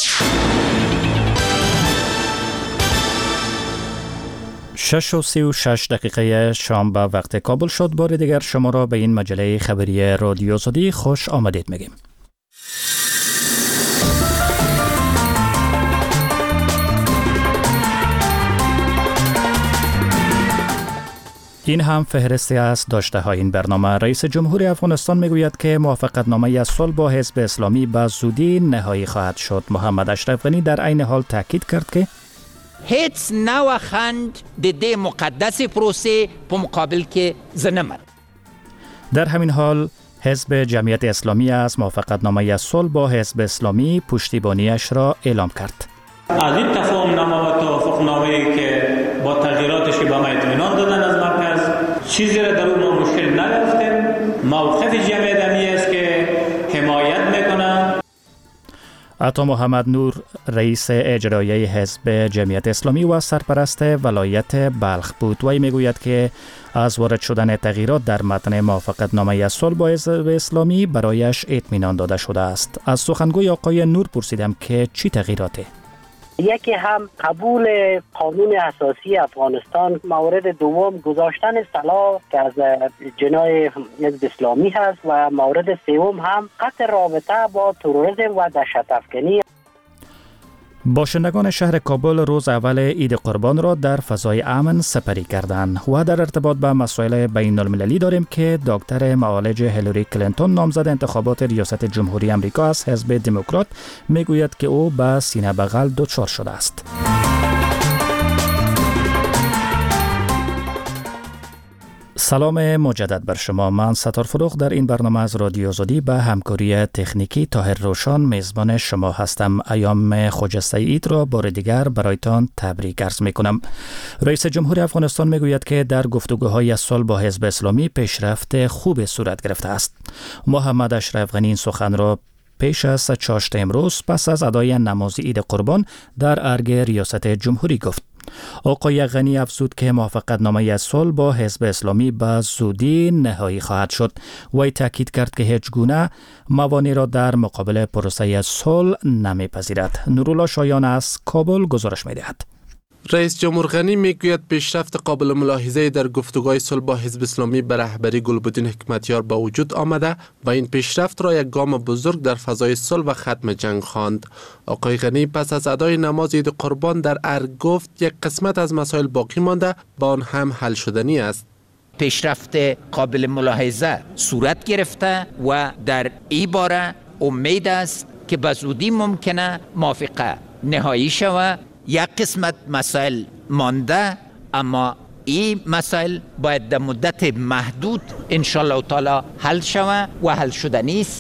6:36 شام به وقت کابل شد. بار دیگر شما را به این مجله خبری رادیو آزادی خوش آمدید میگیم. این هم فهرستی از داشته های این برنامه. رئیس جمهور افغانستان میگوید که موافقتنامه صلح با حزب اسلامی به زودی نهایی خواهد شد. محمد اشرف غنی در عین حال تاکید کرد که هیڅ نوخند د دې مقدس پروسه په مقابل کې زنمر. در همین حال حزب جمعیت اسلامی از موافقتنامه صلح با حزب اسلامی پشتیبانیش را اعلام کرد. از این تفاهم‌نامه و توافقنامه‌ای که با تغییراتش به ما اطمینان دادن از مرکز چیزی را در اون مشکل نیافتیم. موقف جمعیت اسلامی است که حمایت میکنه. عطا محمد نور رئیس اجرایی حزب جمعیت اسلامی و سرپرست ولایت بلخ بود. وی میگوید که از وارد شدن تغییرات در متن موافقتنامه صلح با حزب اسلامی برایش اطمینان داده شده است. از سخنگوی آقای نور پرسیدم که چی تغییراته؟ یکی هم قبول قانون اساسی افغانستان، مورد دوم گذاشتن سلاح که از جناح حزب اسلامی هست و مورد سوم هم قطع رابطه با تروریسم و دهشت افکنی. باشندگان شهر کابل روز اول عید قربان را در فضای امن سپری کردند و در ارتباط با مسائل بین المللی داریم که دکتر معالج هیلاری کلینتون نامزد انتخابات ریاست جمهوری آمریکا از حزب دموکرات میگوید که او به سینه بغل دچار شده است. سلام مجدد بر شما. من ستار فروغ در این برنامه از رادیو آزادی به همکاری تکنیکی طاهر روشان میزبان شما هستم. ایام خجسته عید را بار دیگر برایتان تبریک عرض میکنم. رئیس جمهور افغانستان میگوید که در گفتگوهای صلح با حزب اسلامی پیشرفت خوب صورت گرفته است. محمد اشرف غنی این سخن را پیش از چاشت امروز پس از ادای نماز عید قربان در ارگ ریاست جمهوری گفت. آقای غنی افزود که موافقتنامه صلح با حزب اسلامی به زودی نهایی خواهد شد. وی تاکید کرد که هیچ گونه موانع را در مقابل پروسه صلح نمیپذیرد. نورالله شایان از کابل گزارش می‌دهد. رئیس جمهور غنی میگوید پیشرفت قابل ملاحظه در گفتگوهای صلح با حزب اسلامی به رهبری گلبدین حکمتیار به وجود آمده و این پیشرفت را یک گام بزرگ در فضای صلح و ختم جنگ خواند. آقای غنی پس از ادای نماز عید قربان در ارگ گفت یک قسمت از مسائل باقی مانده و آن هم حل شدنی است. پیشرفت قابل ملاحظه صورت گرفته و در این باره امید است که به زودی ممکنه موافقه نهایی شود. یک قسمت مسائل مانده اما این مسائل باید در مدت محدود انشالله تعالی حل شود و حل شدنی است.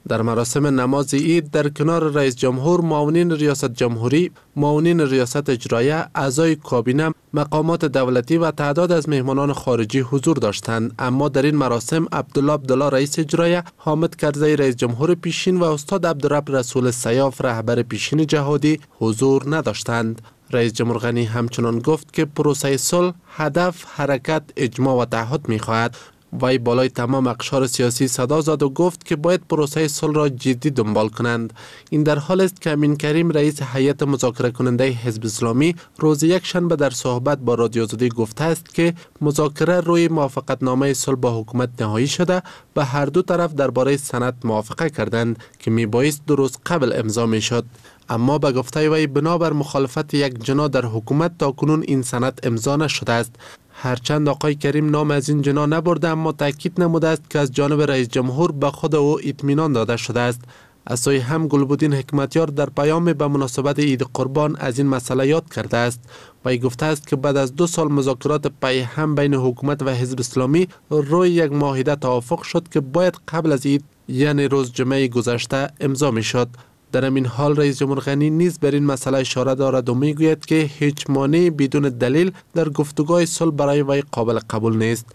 در مراسم نماز عید در کنار رئیس جمهور، معاونین ریاست جمهوری، معاونین ریاست اجرایه، اعضای کابینه، مقامات دولتی و تعداد از مهمانان خارجی حضور داشتند. اما در این مراسم عبدالله رئیس اجرایه، حامد کرزی رئیس جمهور پیشین و استاد عبدالرب رسول سیاف رهبر پیشین جهادی حضور نداشتند. رئیس جمهور غنی همچنان گفت که پروسه صلح هدف، حرکت، اجماع و تعهد می‌خواهد. وی بالای تمام اقشار سیاسی صدا زد و گفت که باید پروسه صلح را جدی دنبال کنند. این در حال است که امین کریم رئیس هیئت مذاکره کننده حزب اسلامی روز یکشنبه در صحبت با رادیو آزادی گفته است که مذاکره روی موافقتنامه صلح با حکومت نهایی شده و هر دو طرف درباره سند موافقه کردند که میبایست 2 روز قبل امضا میشد. اما به گفته وی بنابر مخالفت یک جنا در حکومت تاکنون این سند امضا نشده است. هرچند آقای کریم نام از این جنا نبرده، اما تاکید نموده است که از جانب رئیس جمهور به خود او اطمینان داده شده است. از سوی هم گلبدین حکمتیار در پیام به مناسبت عید قربان از این مسئله یاد کرده است. وی گفته است که بعد از 2 سال مذاکرات پای هم بین حکومت و حزب اسلامی روی یک معاهده توافق شد که باید قبل از عید یعنی روز جمعه گذشته امضا می شد. در این حال رئیس جمهور غنی نیز بر این مسئله اشاره دارد و میگوید که هیچ مانعی بدون دلیل در گفتگوهای صلح برای وی قابل قبول نیست.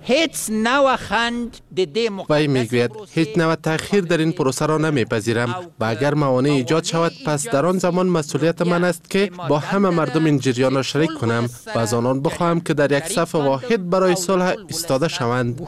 وی میگوید هیچ نوع تأخیر در این پروسه را نمیپذیرم و اگر موانع ایجاد شود پس در آن زمان مسئولیت من است که با همه مردم این جریان را شریک کنم و از آنان بخواهم که در یک صف واحد برای صلح ایستاده شوند.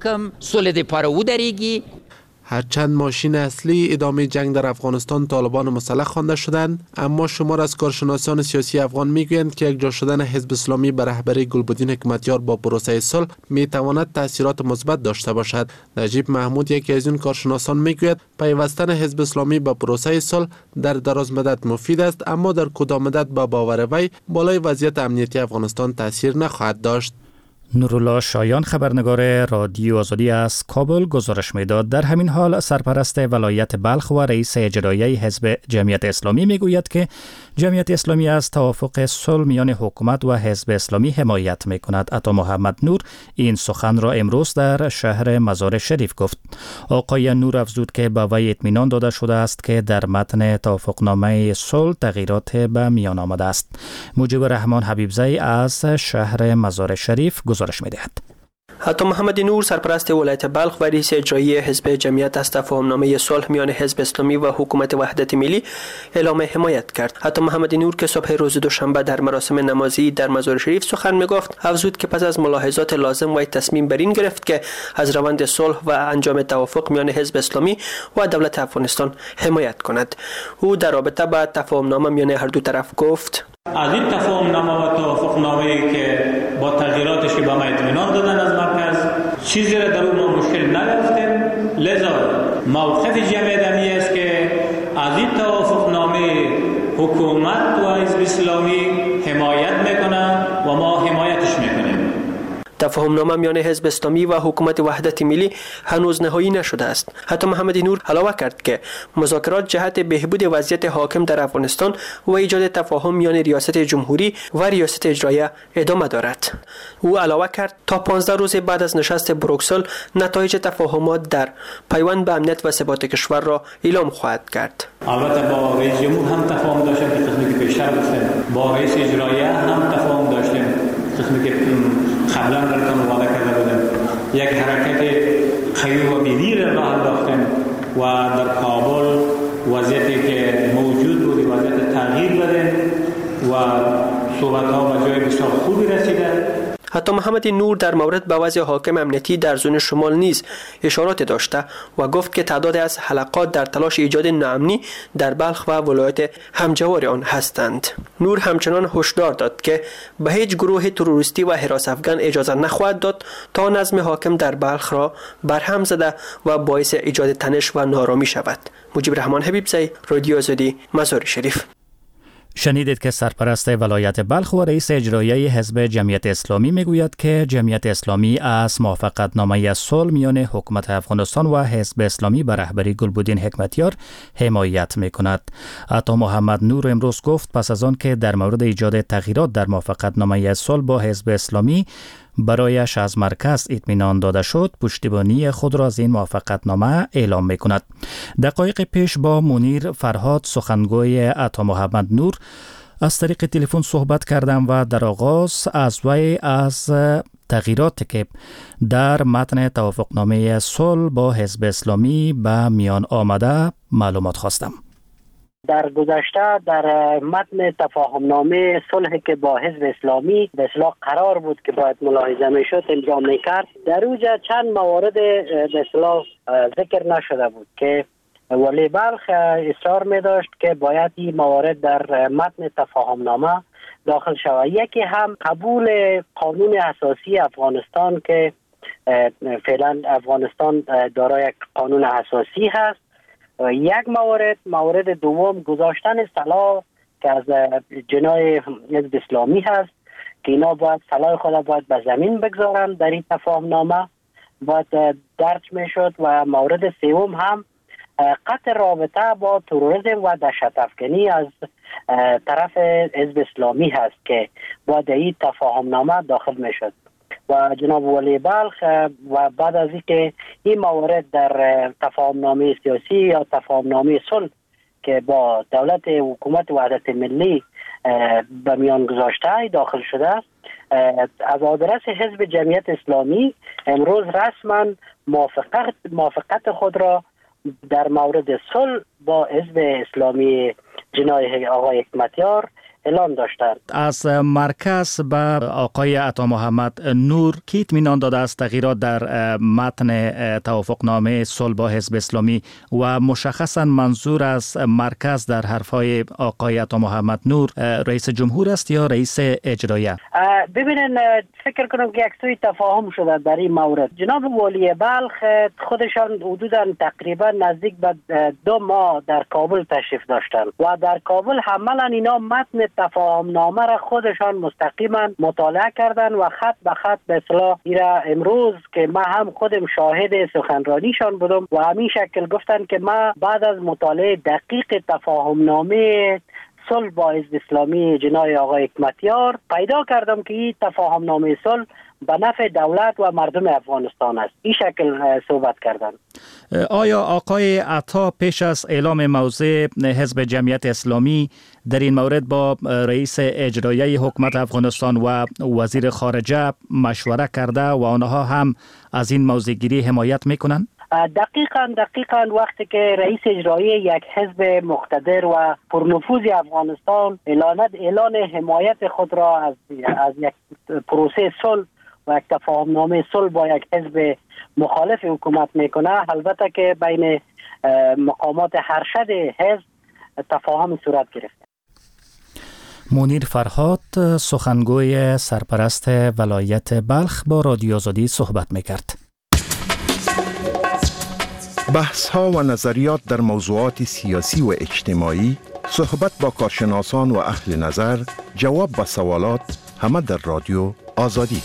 هرچند ماشین اصلی ادامه جنگ در افغانستان طالبان مسلح خوانده شدند، اما شمار از کارشناسان سیاسی افغان میگویند که یک جا شدن حزب اسلامی به رهبری گلبدین حکمتیار با پروسه صلح میتواند تاثیرات مثبت داشته باشد. نجیب محمود یکی از این کارشناسان میگوید پیوستن حزب اسلامی به پروسه صلح در دراز مدت مفید است، اما در کوتاه مدت با باور وی بالای وضعیت امنیتی افغانستان تاثیر نخواهد داشت. نورالله شایان خبرنگار رادیو آزادی از کابل گزارش میداد. در همین حال سرپرست ولایت بلخ و رئیس اجرایی حزب جمعیت اسلامی میگوید که جمعیت اسلامی از توافق صلح میان حکومت و حزب اسلامی حمایت میکند. عطا محمد نور این سخن را امروز در شهر مزار شریف گفت. آقای نور افزود که به وی اطمینان داده شده است که در متن توافقنامه صلح تغییرات به میان آمده است. مجیب الرحمن حبیبزی از شهر مزار شریف گزارش می‌دهد. عطا محمد نور سرپرست ولایت بلخ و رئیس اجرایی حزب جمعیت از تفاهمنامه صلح میان حزب اسلامی و حکومت وحدت ملی اعلام حمایت کرد. عطا محمد نور که صبح روز دوشنبه در مراسم نمازی در مزار شریف سخن میگفت، افزود که پس از ملاحظات لازم و تصمیم بر این گرفت که از روند صلح و انجام توافق میان حزب اسلامی و دولت افغانستان حمایت کند. او در رابطه با تفاهمنامه میان هر دو طرف گفت: از این تفاهمنامه و توافقنامه‌ای که با تغییراتش به ما اطمینان دادن از مرکز چیزی را در اون مشکل نیافتیم، لذا موقف جمعیت اسلامی است که از این توافقنامه حکومت و حزب اسلامی حمایت میکنند و ما حمایتش میکنیم. تفاهمنامه میان حزب اسلامی و حکومت وحدت ملی هنوز نهایی نشده است. عطا محمد نور علاوه کرد که مذاکرات جهت بهبود وضعیت حاکم در افغانستان و ایجاد تفاهم میان ریاست جمهوری و ریاست اجرایه ادامه دارد. او علاوه کرد تا 15 روز بعد از نشست بروکسل نتایج تفاهمات در پیوند به امنیت و ثبات کشور را اعلام خواهد کرد. البته با رئیس جمهور هم تفاهم داشتیم که قسمی که بیشتر گفتیم، با رئیس اجرایه هم تفاهم داشتیم قسمی که قبلا براتون وعده کرده بودیم. یک حرکت قوی و ملی را انداختیم و در کابل وضعیتی که موجود بود وضعیت تغییر دادیم و صحبت‌ها به جای بسیار خوبی رسیده. عطا محمد نور در مورد به وضع حاکم امنیتی در زون شمال نیز اشارات داشته و گفت که تعداد از حلقات در تلاش ایجاد ناامنی در بلخ و ولایت همجوار آن هستند. نور همچنان هشدار داد که به هیچ گروه تروریستی و حراس افغان اجازه نخواهد داد تا نظم حاکم در بلخ را برهم زده و باعث ایجاد تنش و نارامی شود. مجیب الرحمن حبیبزی، رادیو آزادی، مزار شریف. شنیدید که سرپرست ولایت بلخ و رئیس اجرایی حزب جمعیت اسلامی میگوید که جمعیت اسلامی از موافقتنامه صلح میان حکومت افغانستان و حزب اسلامی به رهبری گلبدین حکمتیار حمایت میکند. عطا محمد نور امروز گفت پس از آن که در مورد ایجاد تغییرات در موافقتنامه صلح با حزب اسلامی برایش از مرکز اطمینان داده شد پشتیبانی خود را از این موافقتنامه اعلام می‌کند. دقایق پیش با منیر فرهاد سخنگوی عطا محمد نور از طریق تلفن صحبت کردم و در آغاز از وی از تغییراتی که در متن توافقنامه صلح با حزب اسلامی به میان آمده معلومات خواستم. در گذشته در متن تفاهمنامه صلح که با حزب اسلامی به اصطلاح قرار بود که باید ملاحظه میشد امضا میکرد، در اوجا چند موارد به اصطلاح ذکر نشده بود که ولی بلخ اصرار می داشت که باید این موارد در متن تفاهمنامه داخل شود. یکی هم قبول قانون اساسی افغانستان که فعلا افغانستان دارای یک قانون اساسی هست. یک مورد دوم گذاشتن سلاح که از جنای حزب اسلامی هست که اینا باید سلاح خود باید به زمین بگذارن، در این تفاهمنامه باید درج می شد. و مورد سوم هم قطع رابطه با تروریسم و دهشت افکنی از طرف حزب اسلامی هست که باید این تفاهمنامه داخل می شد. و جناب ولی بلخ و بعد از اینکه این موارد در تفاهمنامه سیاسی یا تفاهمنامه صلح که با دولت حکومت وحدت ملی به میان گذاشته داخل شده، از آدرس حزب جمعیت اسلامی امروز رسما موافقت خود را در مورد صلح با حزب اسلامی جنای آقای حکمتیار اعلام داشتند. از مرکز به آقای عطا محمد نور کی اطمینان داده است تغییرات در متن توافقنامه صلح با حزب اسلامی و مشخصا منظور از مرکز در حرفهای آقای عطا محمد نور رئیس جمهور است یا رئیس اجرایه؟ ببینن فکر کنم که یک سوی تفاهم شده در این مورد. جناب ولی بلخ خودشان حدودا تقریبا نزدیک به 2 ماه در کابل تشریف داشتند و در کابل عملا اینا متن تفاهمنامه را خودشان مستقیما مطالعه کردن و خط به خط به اصطلاح ایرا امروز که ما هم خودم شاهد سخنرانیشان بودم و همین شکل گفتن که ما بعد از مطالعه دقیق تفاهمنامه صلح با حزب اسلامی جنای آقای حکمتیار پیدا کردم که این تفاهمنامه صلح به نفع دولت و مردم افغانستان است. این شکل صحبت کردن. آیا آقای عطا پیش از اعلام موضع حزب جمعیت اسلامی در این مورد با رئیس اجرایی حکومت افغانستان و وزیر خارجه مشوره کرده و آنها هم از این موضع گیری حمایت میکنند؟ دقیقاً وقتی که رئیس اجرایی یک حزب مقتدر و پرنفوذ افغانستان اعلان حمایت خود را از یک پروسه صلح و یک تفاهمنامه صلح با یک حزب مخالف حکومت میکنه، البته که بین مقامات ارشد حزب تفاهم صورت گرفته. منیر فرهاد سخنگوی سرپرست ولایت بلخ با رادیو آزادی صحبت میکرد. بحث ها و نظریات در موضوعات سیاسی و اجتماعی، صحبت با کارشناسان و اهل نظر، جواب به سوالات، همه در رادیو آزادی.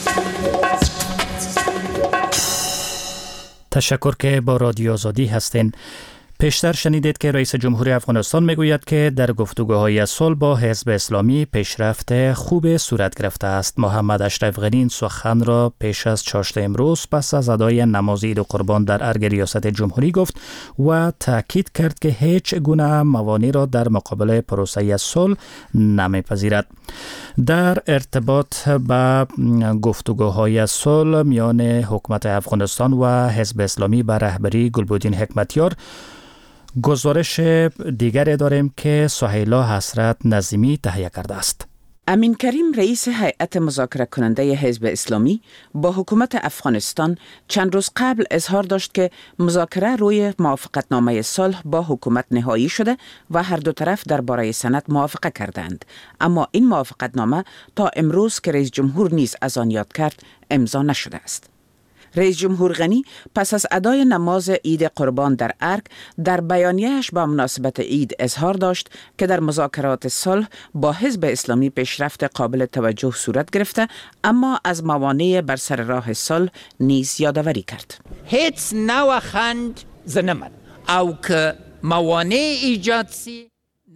تشکر که با رادیو آزادی هستین. پیشتر شنیدید که رئیس جمهوری افغانستان میگوید که در گفتگوهای صلح با حزب اسلامی پیشرفت خوب صورت گرفته است. محمد اشرف غنی این سخن را پیش از چاشت امروز پس از ادای نماز عید قربان در ارگ ریاست جمهوری گفت و تاکید کرد که هیچ گونه موانعی را در مقابل پروسه صلح نمیپذیرد. در ارتباط با گفتگوهای صلح میان حکومت افغانستان و حزب اسلامی به رهبری گلبدین حکمتیار گزارش دیگری داریم که سهیلا حسرت نظیمی تهیه کرده است. امین کریم رئیس هیئت مذاکره کننده حزب اسلامی با حکومت افغانستان چند روز قبل اظهار داشت که مذاکره روی موافقتنامه صلح با حکومت نهایی شده و هر دو طرف درباره سند موافقه کردند، اما این موافقتنامه تا امروز که رئیس جمهور نیز از آن یاد کرد امضا نشده است. رئیس جمهور غنی پس از ادای نماز عید قربان در ارگ در بیانیه‌اش با مناسبت عید اظهار داشت که در مذاکرات صلح با حزب اسلامی پیشرفت قابل توجه صورت گرفته، اما از موانع بر سر راه صلح نیز یادآوری کرد. هیچ نوخند زنمن او که موانع ایجاد سی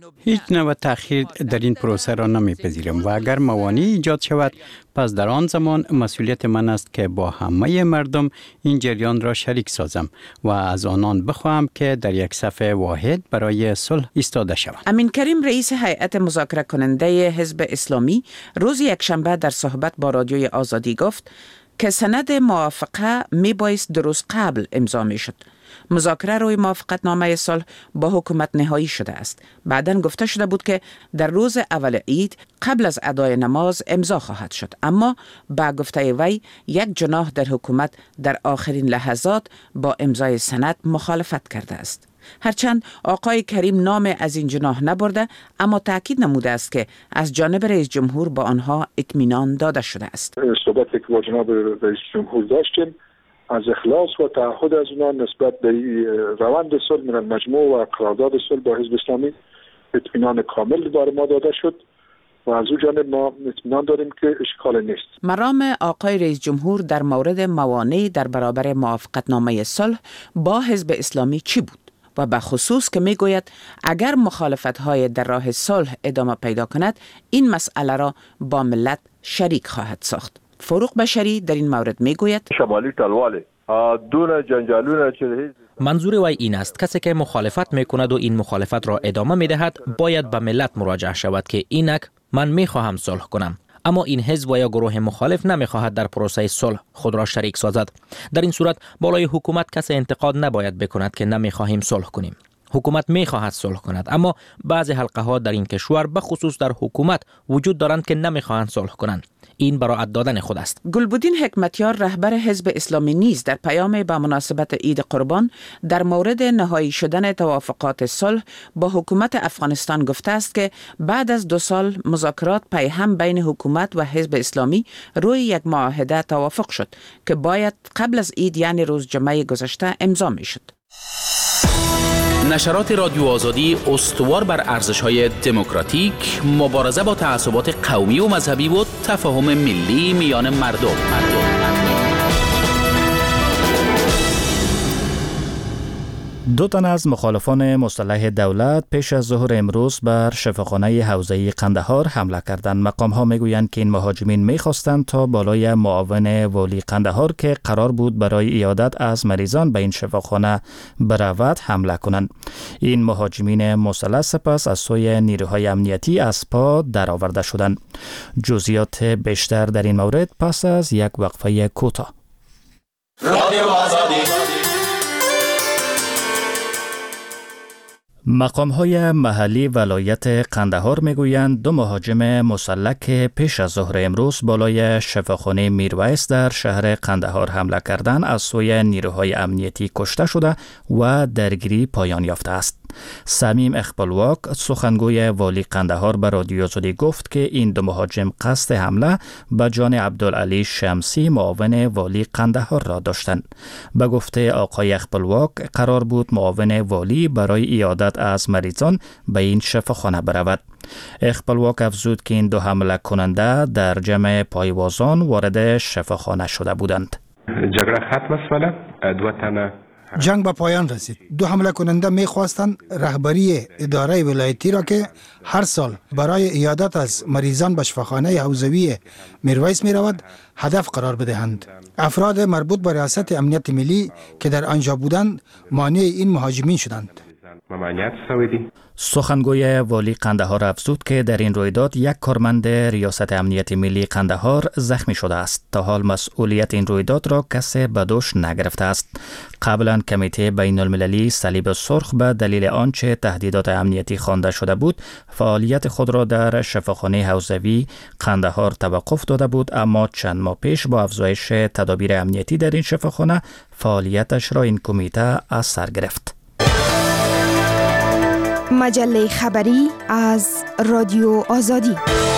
هیچ نوع تأخیر در این پروسه را نمیپذیرم و اگر موانعی ایجاد شود پس در آن زمان مسئولیت من است که با همه مردم این جریان را شریک سازم و از آنان بخواهم که در یک صف واحد برای صلح ایستاده شوند. امین کریم رئیس هیئت مذاکره کننده حزب اسلامی روز یکشنبه در صحبت با رادیوی آزادی گفت که سند موافقه میبایست درست قبل امضا میشد. مذاکره روی موافقتنامه صلح با حکومت نهایی شده است. بعداً گفته شده بود که در روز اول عید قبل از ادای نماز امضا خواهد شد، اما با گفته وی یک جناح در حکومت در آخرین لحظات با امضای سند مخالفت کرده است. هرچند آقای کریم نام از این جناح نبرده، اما تاکید نموده است که از جانب رئیس جمهور با آنها اطمینان داده شده است. صحبتی که با جناب رئیس جمهور داشتیم از اخلاص و تعهد از اونها نسبت به روند صلح من المجموع و قرارداد صلح با حزب اسلامی اطمینان کامل بر ما داده شد و از اون جانب ما اطمینان داریم که اشکال نیست. مرام آقای رئیس جمهور در مورد موانع در برابر موافقتنامه صلح با حزب اسلامی چی بود؟ و به خصوص که میگوید اگر مخالفت‌های در راه صلح ادامه پیدا کند این مسئله را با ملت شریک خواهد ساخت. فروغ بشری در این مورد میگوید شمالی تلواله دون جنجالونه چه منظور وی این است کسی که مخالفت میکند و این مخالفت را ادامه میدهد باید به ملت مراجعه شود که اینک من میخواهم صلح کنم، اما این حزب و یا گروه مخالف نمیخواهد در پروسه صلح خود را شریک سازد. در این صورت بالای حکومت کسی انتقاد نباید بکند که نمیخواهیم صلح کنیم. حکومت میخواهد صلح کند، اما بعضی حلقه ها در این کشور به خصوص در حکومت وجود دارند که نمیخواهند صلح کنند. این براعت دادن خود است. گلبدین حکمتیار رهبر حزب اسلامی نیز در پیام به مناسبت عید قربان در مورد نهایی شدن توافقات صلح با حکومت افغانستان گفته است که بعد از 2 سال مذاکرات پیهم بین حکومت و حزب اسلامی روی یک معاهده توافق شد که باید قبل از عید یعنی روز جمعه گذشته امضا میشد. نشرات رادیو آزادی استوار بر ارزش‌های دموکراتیک، مبارزه با تعصبات قومی و مذهبی و تفاهم ملی میان مردم. دو تن از مخالفان مسلح دولت پیش از ظهر امروز بر شفاخانه حوزه قندهار حمله کردند. مقام‌ها میگویند که این مهاجمین می‌خواستند تا بالای معاون والی قندهار که قرار بود برای عیادت از مریضان به این شفاخانه برود حمله کنند. این مهاجمین مسلح سپس از سوی نیروهای امنیتی از پا درآورده شدند. جزئیات بیشتر در این مورد پس از یک وقفه کوتاه. رادیو آزادی. مقام‌های محلی ولایت قندهار میگویند 2 مهاجم مسلح که پیش از ظهر امروز بالای شفاخانه میرویس در شهر قندهار حمله کردند از سوی نیروهای امنیتی کشته شده و درگیری پایان یافته است. سمیم اخبالواک سخنگوی والی قندهار به رادیو آزادی گفت که این 2 مهاجم قصد حمله به جان عبدالعلی شمسی معاون والی قندهار را داشتند. به گفته آقای اخبالواک قرار بود معاون والی برای عیادت از مریضان به این شفاخانه برود. اخبالواک افزود که این 2 حمله کننده در جمع پایوازان وارد شفاخانه شده بودند. جنگ به پایان رسید. 2 حمله کننده می‌خواستند رهبری اداره ولایتی را که هر سال برای عیادت از مریضان به شفاخانه حوزوی میرویس می‌رود هدف قرار بدهند. افراد مربوط به ریاست امنیت ملی که در آنجا بودند مانع این مهاجمین شدند. سخنگوی والی قندهار افزود که در این رویداد یک کارمند ریاست امنیت ملی قندهار زخمی شده است. تا حال مسئولیت این رویداد را کسی به دوش نگرفته است. قبلا کمیته بین المللی صلیب سرخ به دلیل آنچه تهدیدات امنیتی خوانده شده بود فعالیت خود را در شفاخانه حوزوی قندهار توقف داده بود، اما چند ماه پیش با افزایش تدابیر امنیتی در این شفاخانه فعالیتش را این کمیته از سر گرفت. مجله خبری از رادیو آزادی.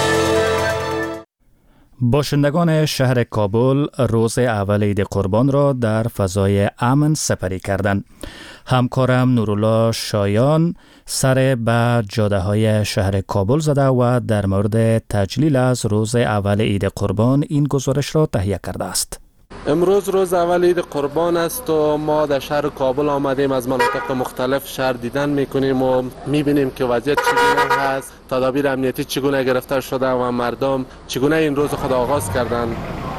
باشندگان شهر کابل روز اول عید قربان را در فضای امن سپری کردند. همکارم نورالله شایان سر به جاده‌های شهر کابل زده و در مورد تجلیل از روز اول عید قربان این گزارش را تهیه کرده است. امروز روز اول عید قربان است و ما در شهر کابل آمدیم، از مناطق مختلف شهر دیدن میکنیم و میبینیم که وضعیت چگونه هست، تدابیر امنیتی چگونه گرفته شده و مردم چگونه این روز خود آغاز کردند.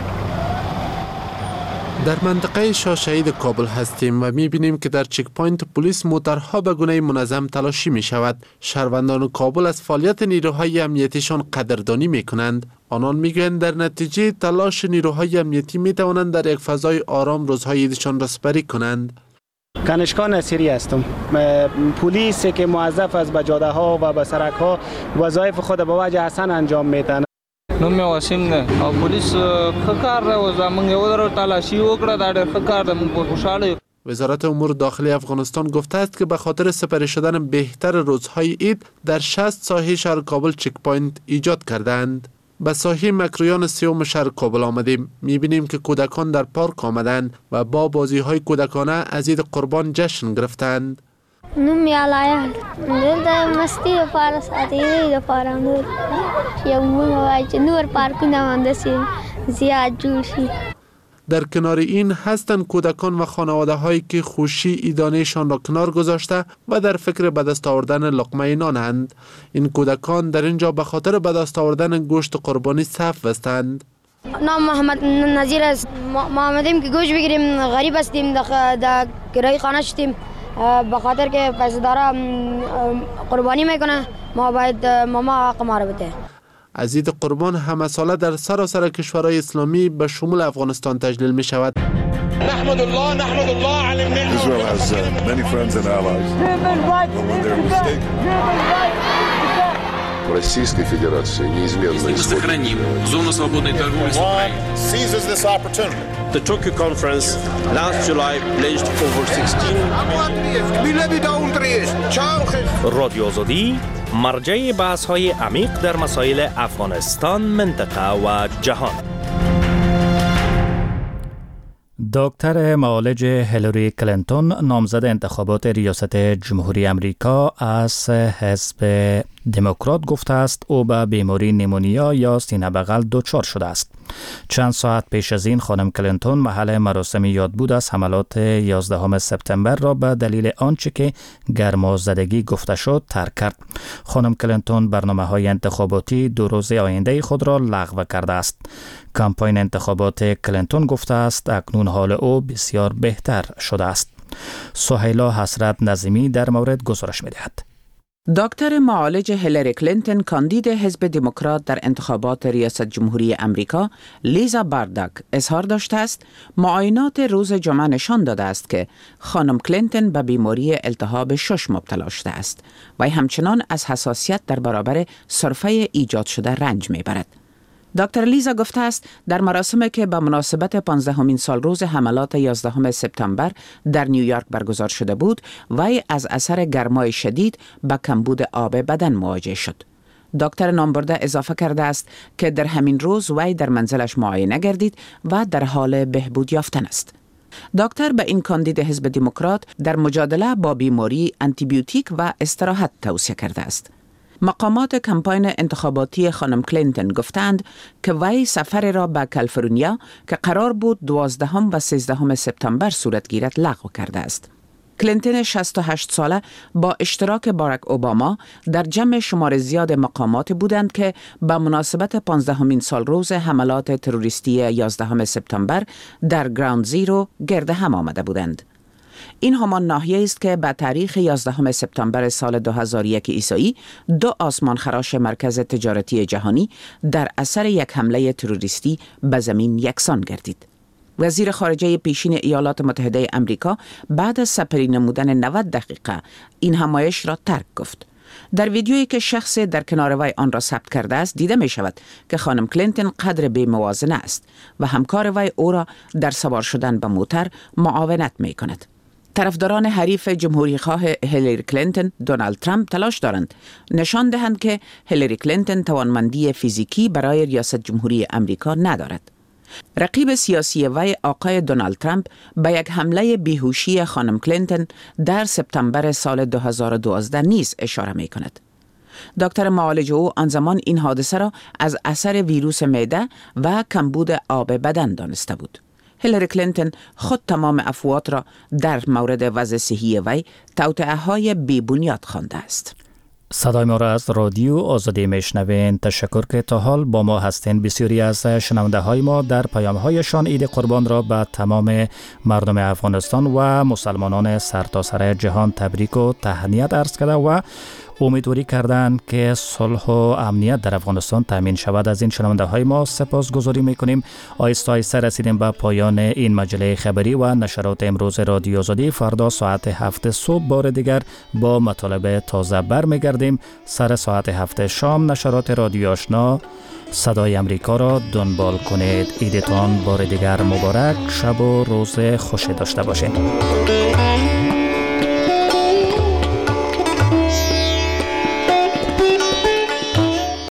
در منطقه شاه شهید کابل هستیم و میبینیم که در چک پوینت پلیس موترها به گونه منظم تلاشی می شود. شهروندان کابل از فعالیت نیروهای امنیتیشان قدردانی می کنند. آنان میگویند در نتیجه تلاش نیروهای امنیتی می توانند در یک فضای آرام روزهای عیدشان را سپری کنند. کنشکا نصیری هستم. پلیس که موظف است به جاده ها و به سرک ها وظایف خود به وجه حسن انجام میدن. نوم واسیم نه او پولیس خکار را زمون یو درو تلاشی وکړه دا ډېر خکار د موږ خوشاله. وزارت امور داخلی افغانستان گفته است که به خاطر سپری شدن بهتر روزهای عید در 60 ساحه شهر کابل چک پوینت ایجاد کردند. به ساحه مکرویان سیوم شهر کابل آمدیم. میبینیم که کودکان در پارک آمدند و با بازی های کودکانه از عید قربان جشن گرفتند. نوم یالایا دلته مستی لپاره ساتیری لپاره نور یوونه وای چې نور پارکونه مندسي زیاد جوړ شي. در کنار این هستند کودکان و خانواده هایی که خوشی عیدانه‌شان را کنار گذاشته و در فکر به دست آوردن لقمه نانند. این کودکان در اینجا به خاطر به دست آوردن گوشت قربانی صف بستند. نام محمد نظیر است. ما آمدیم که گوشت بگیریم، غریب هستیم، در کرایه خانه شدیم. به خاطر که پیسه‌دارا قربانی میکنه، ما باید ماما حق ما رو بده. از عید قربان همه ساله در سراسر کشورهای اسلامی به شمول افغانستان تجلیل می شود. نحمد الله على النعمة. Israel has many friends and allies. When they're mistaken. Российской Федерации неизменно сохраним зону свободной торговли с Украиной. Seizes this opportunity. The Tokyo conference last July pledged over 16 رادیو آزادی مرجع بحث‌های عمیق در مسائل افغانستان، منطقه و جهان. دکتر معالج هیلاری کلینتون نامزد انتخابات ریاست جمهوری امریکا از حزب دموکرات گفته است او به بیماری نیمونیا یا سینه بغل دچار شده است. چند ساعت پیش از این خانم کلینتون محل مراسم یادبود از حملات 11 سپتامبر را به دلیل آنچه که گرمازدگی گفته شد ترک کرد. خانم کلینتون برنامه‌های انتخاباتی 2 روزه آینده خود را لغو کرده است. کمپاین انتخابات کلینتون گفته است اکنون حال او بسیار بهتر شده است. سهیلا حسرت نظیمی در مورد گزارش می‌دهد. دکتر معالج هیلاری کلینتون کاندید حزب دموکرات در انتخابات ریاست جمهوری امریکا لیزا بارداک اظهار داشته است معاینات روز جمعه نشان داده است که خانم کلینتون به بیماری التهاب شش مبتلا شده است و همچنان از حساسیت در برابر سرفه ایجاد شده رنج میبرد. دکتر لیزا گفته است در مراسمی که به مناسبت 15مین سال روز حملات 11 سپتامبر در نیویورک برگزار شده بود، وی از اثر گرمای شدید به کمبود آب بدن مواجه شد. دکتر نامبرده اضافه کرده است که در همین روز وی در منزلش معاینه گردید و در حال بهبود یافتن است. دکتر به این کاندید حزب دموکرات در مجادله با بیماری آنتیبیوتیک و استراحت توصیه کرده است. مقامات کمپاین انتخاباتی خانم کلینتون گفتند که وی سفر را به کالیفرنیا که قرار بود 12 و 13 سپتامبر صورت گیرد لغو کرده است. کلینتون 68 ساله با اشتراک باراک اوباما در جمع شمار زیاد مقامات بودند که به مناسبت 15مین سال روز حملات تروریستی 11 سپتامبر در گراوند زیرو گرد هم آمده بودند. این همان ناحیه است که به تاریخ 11 سپتامبر سال 2001 عیسوی 2 آسمانخراش مرکز تجارتی جهانی در اثر یک حمله تروریستی به زمین یکسان گردید. وزیر خارجه پیشین ایالات متحده امریکا بعد از سپری نمودن 90 دقیقه این همایش را ترک گفت. در ویدیویی که شخص در کنار وی آن را ثبت کرده است دیده می شود که خانم کلینتون قدر بی موازنه است و همکار وی او را در سوار شدن به موتر معاونت می کند. طرفداران حریف جمهوری خواه هیلاری کلینتون دونالد ترامپ تلاش دارند نشان دهند که هیلاری کلینتون توانمندی فیزیکی برای ریاست جمهوری امریکا ندارد. رقیب سیاسی وی آقای دونالد ترامپ به یک حمله بیهوشی خانم کلینتون در سپتامبر سال 2012 نیز اشاره می کند. دکتر معالج او آن زمان این حادثه را از اثر ویروس معده و کمبود آب بدن دانسته بود. هیلاری کلینتون خود تمام افواط را در مورد وضع صحی وی توطئه‌های بی بنیاد خوانده است. صدای ما را از رادیو آزادی میشنوین. تشکر که تا حال با ما هستین. بسیاری از شنونده های ما در پیام هایشان عید قربان را به تمام مردم افغانستان و مسلمانان سرتاسر جهان تبریک و تهنیت عرض کرده و امیدواری کردند که صلح و امنیت در افغانستان تامین شود. از این شنونده های ما سپاسگزاری میکنیم. آهسته آهسته رسیدیم به پایان این مجله خبری و نشرات امروز رادیو آزادی. فردا ساعت 7 صبح بار دیگر با مطالب تازه برمیگردیم. سر ساعت 7 شام نشرات رادیو آشنا صدای امریکا را دنبال کنید. عیدتان بار دیگر مبارک. شب و روز خوشی داشته باشید.